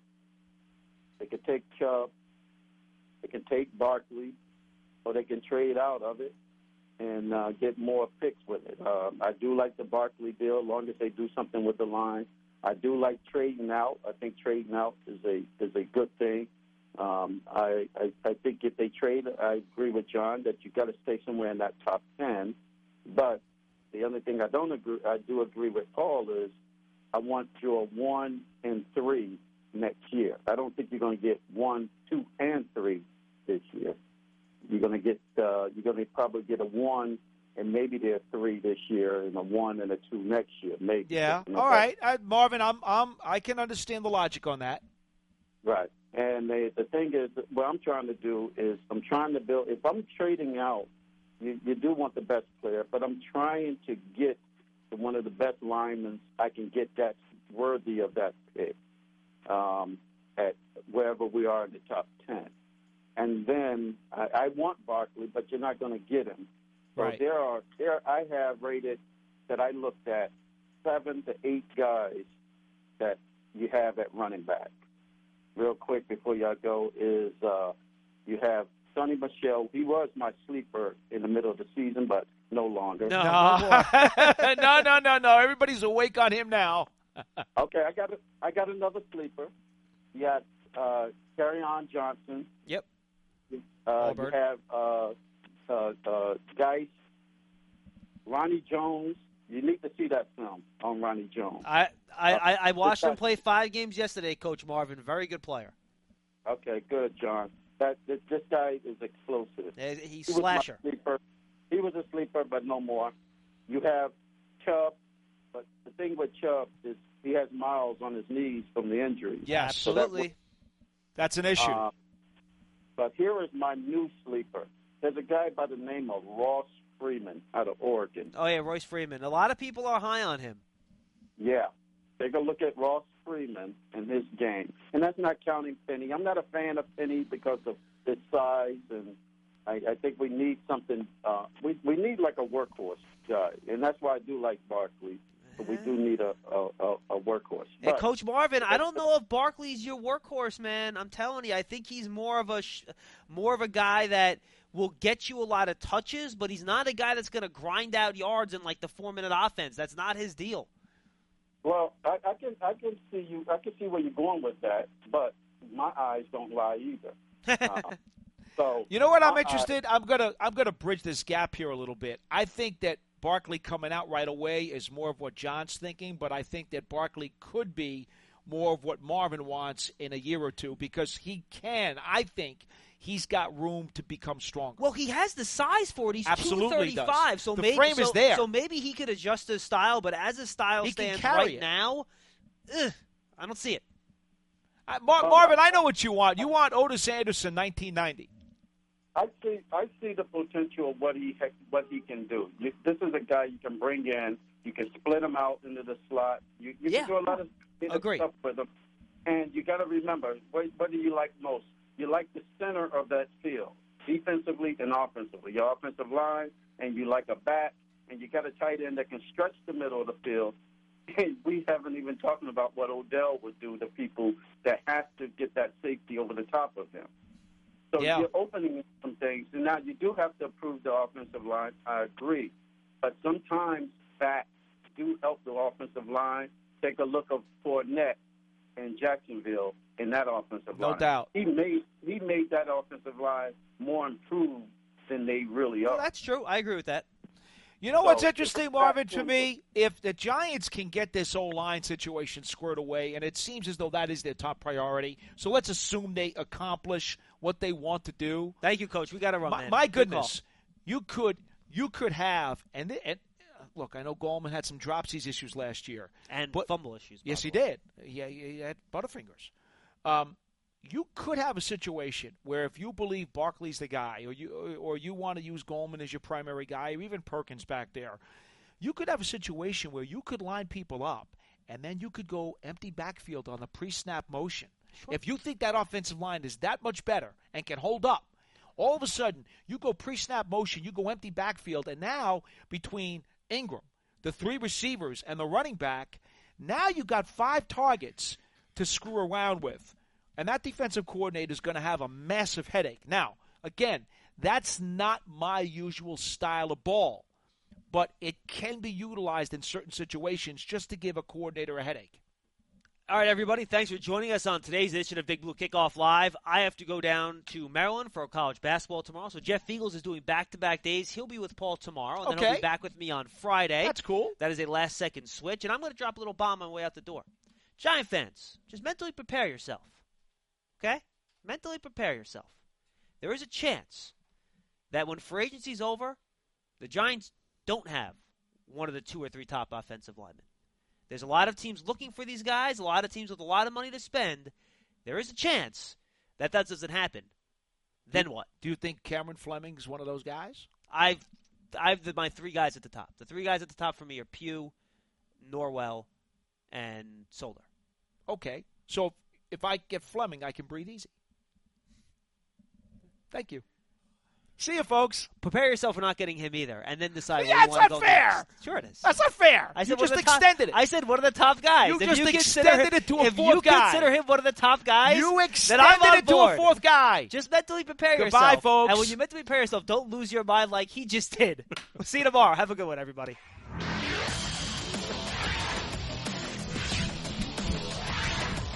They could take Chubb. They can take Barkley, or they can trade out of it and uh, get more picks with it. Uh, I do like the Barkley deal, as long as they do something with the line. I do like trading out. I think trading out is a is a good thing. Um, I, I I think if they trade, I agree with John that you got to stay somewhere in that top ten. But the only thing I don't agree, I do agree with Paul is I want your one and three next year. I don't think you're going to get one, two, and three this year. You're going to get uh, you're going to probably get a one and maybe they're three this year and a one and a two next year, maybe. Yeah. You know, All right, uh, Marvin. I'm, I'm, I can understand the logic on that. Right. And they, the thing is, what I'm trying to do is I'm trying to build. If I'm trading out, you, you do want the best player, but I'm trying to get to one of the best linemen I can get that's worthy of that pick um, at wherever we are in the top ten. And then I, I want Barkley, but you're not going to get him. So Right. there are there I have rated that I looked at seven to eight guys that you have at running back. Real quick before y'all go is uh, you have Sonny Michel. He was my sleeper in the middle of the season, but no longer. No. No, no, no, no, no. Everybody's awake on him now. Okay, I got a, I got another sleeper. You got uh, Kerryon Johnson. Yep. Uh, you Auburn. have uh, uh, uh, Geis, Ronnie Jones. You need to see that film on Ronnie Jones. I, I, I, I watched him Just- play five games yesterday, Coach Marvin. Very good player. Okay, good, John. That this, this guy is explosive. Uh, He's He was my slasher. sleeper. He was a sleeper, but no more. You have Chubb, but the thing with Chubb is he has miles on his knees from the injury. Yes. So that Absolutely. That's an issue. Uh, but here is my new sleeper. There's a guy by the name of Ross Freeman out of Oregon. Oh, yeah, Royce Freeman. A lot of people are high on him. Yeah. Take a look at Ross Freeman and his game. And that's not counting Penny. I'm not a fan of Penny because of his size, and I, I think we need something. Uh, we, we need like a workhorse guy, and that's why I do like Barkley. But we do need a, a, a, a workhorse. And But- Coach Marvin, I don't know if Barkley's your workhorse, man. I'm telling you, I think he's more of a sh- more of a guy that will get you a lot of touches, but he's not a guy that's going to grind out yards in like the four minute offense. That's not his deal. Well, I, I can I can see you. I can see where you're going with that, but my eyes don't lie either. Uh, so you know what I'm my interested? eyes, I'm gonna I'm gonna bridge this gap here a little bit. I think that Barkley coming out right away is more of what John's thinking, but I think that Barkley could be more of what Marvin wants in a year or two because he can. I think he's got room to become stronger. Well, he has the size for it. He's Absolutely two thirty-five, so the maybe frame so, is there. So maybe he could adjust his style, but as his style He can stands carry right it. now, ugh, I don't see it. I, Mar- Marvin, I know what you want. You want Otis Anderson nineteen ninety. I see. I see the potential of what he ha- what he can do. You, this is a guy you can bring in. You can split him out into the slot. You, you Yeah. can do a lot of you know, Agree. stuff with him. And you got to remember, what, what do you like most? You like the center of that field, defensively and offensively. Your offensive line, and you like a back, and you got a tight end that can stretch the middle of the field. And we haven't even talking about what Odell would do to people that have to get that safety over the top of him. So Yeah. you're opening some things. And now you do have to improve the offensive line. I agree. But sometimes backs do help the offensive line. Take a look at Fournette in Jacksonville in that offensive No line. doubt. He made he made that offensive line more improved than they really are. Well, that's true. I agree with that. You know So, what's interesting, it's Marvin, back to to- me? If the Giants can get this O-line situation squared away, and it seems as though that is their top priority, so let's assume they accomplish what they want to do. Thank you, Coach. We got to run, My, man. my Good goodness, you could you could have, and, th- and uh, look, I know Goldman had some dropsies issues last year. call. And but- fumble issues. Yes, he probably. did. Yeah, he, he had Butterfingers. Um, you could have a situation where if you believe Barkley's the guy, or you or you want to use Goldman as your primary guy, or even Perkins back there, you could have a situation where you could line people up, and then you could go empty backfield on the pre-snap motion. Sure. If you think that offensive line is that much better and can hold up, all of a sudden you go pre-snap motion, you go empty backfield, and now between Ingram, the three receivers, and the running back, now you got five targets to screw around with. And that defensive coordinator is going to have a massive headache. Now, again, that's not my usual style of ball, but it can be utilized in certain situations just to give a coordinator a headache. All right, everybody, thanks for joining us on today's edition of Big Blue Kickoff Live. I have to go down to Maryland for college basketball tomorrow, so Jeff Fiegels is doing back-to-back days. He'll be with Paul tomorrow, and then he'll Okay. be back with me on Friday. That's cool. That is a last-second switch, and I'm going to drop a little bomb on my way out the door. Giant fans, just mentally prepare yourself, okay? Mentally prepare yourself. There is a chance that when free agency's over, the Giants don't have one of the two or three top offensive linemen. There's a lot of teams looking for these guys, a lot of teams with a lot of money to spend. There is a chance that that doesn't happen. Then what? Do you think Cameron Fleming is one of those guys? I've I've the, my three guys at the top. The three guys at the top for me are Pugh, Norwell, and Solder. Okay. So if I get Fleming, I can breathe easy. Thank you. See you, folks. Prepare yourself for not getting him either, and then decide Yeah, where you that's want to not go fair. next. Sure it is. That's not fair. I said You one of just the top- extended it. I said one of the top guys. You If just you consider extended him- it to a if fourth you guy. consider him one of the top guys, You then I'm extended on it to board. a fourth guy. Just mentally prepare Goodbye, yourself. folks. And when you mentally prepare yourself, don't lose your mind like he just did. We'll see you tomorrow. Have a good one, everybody.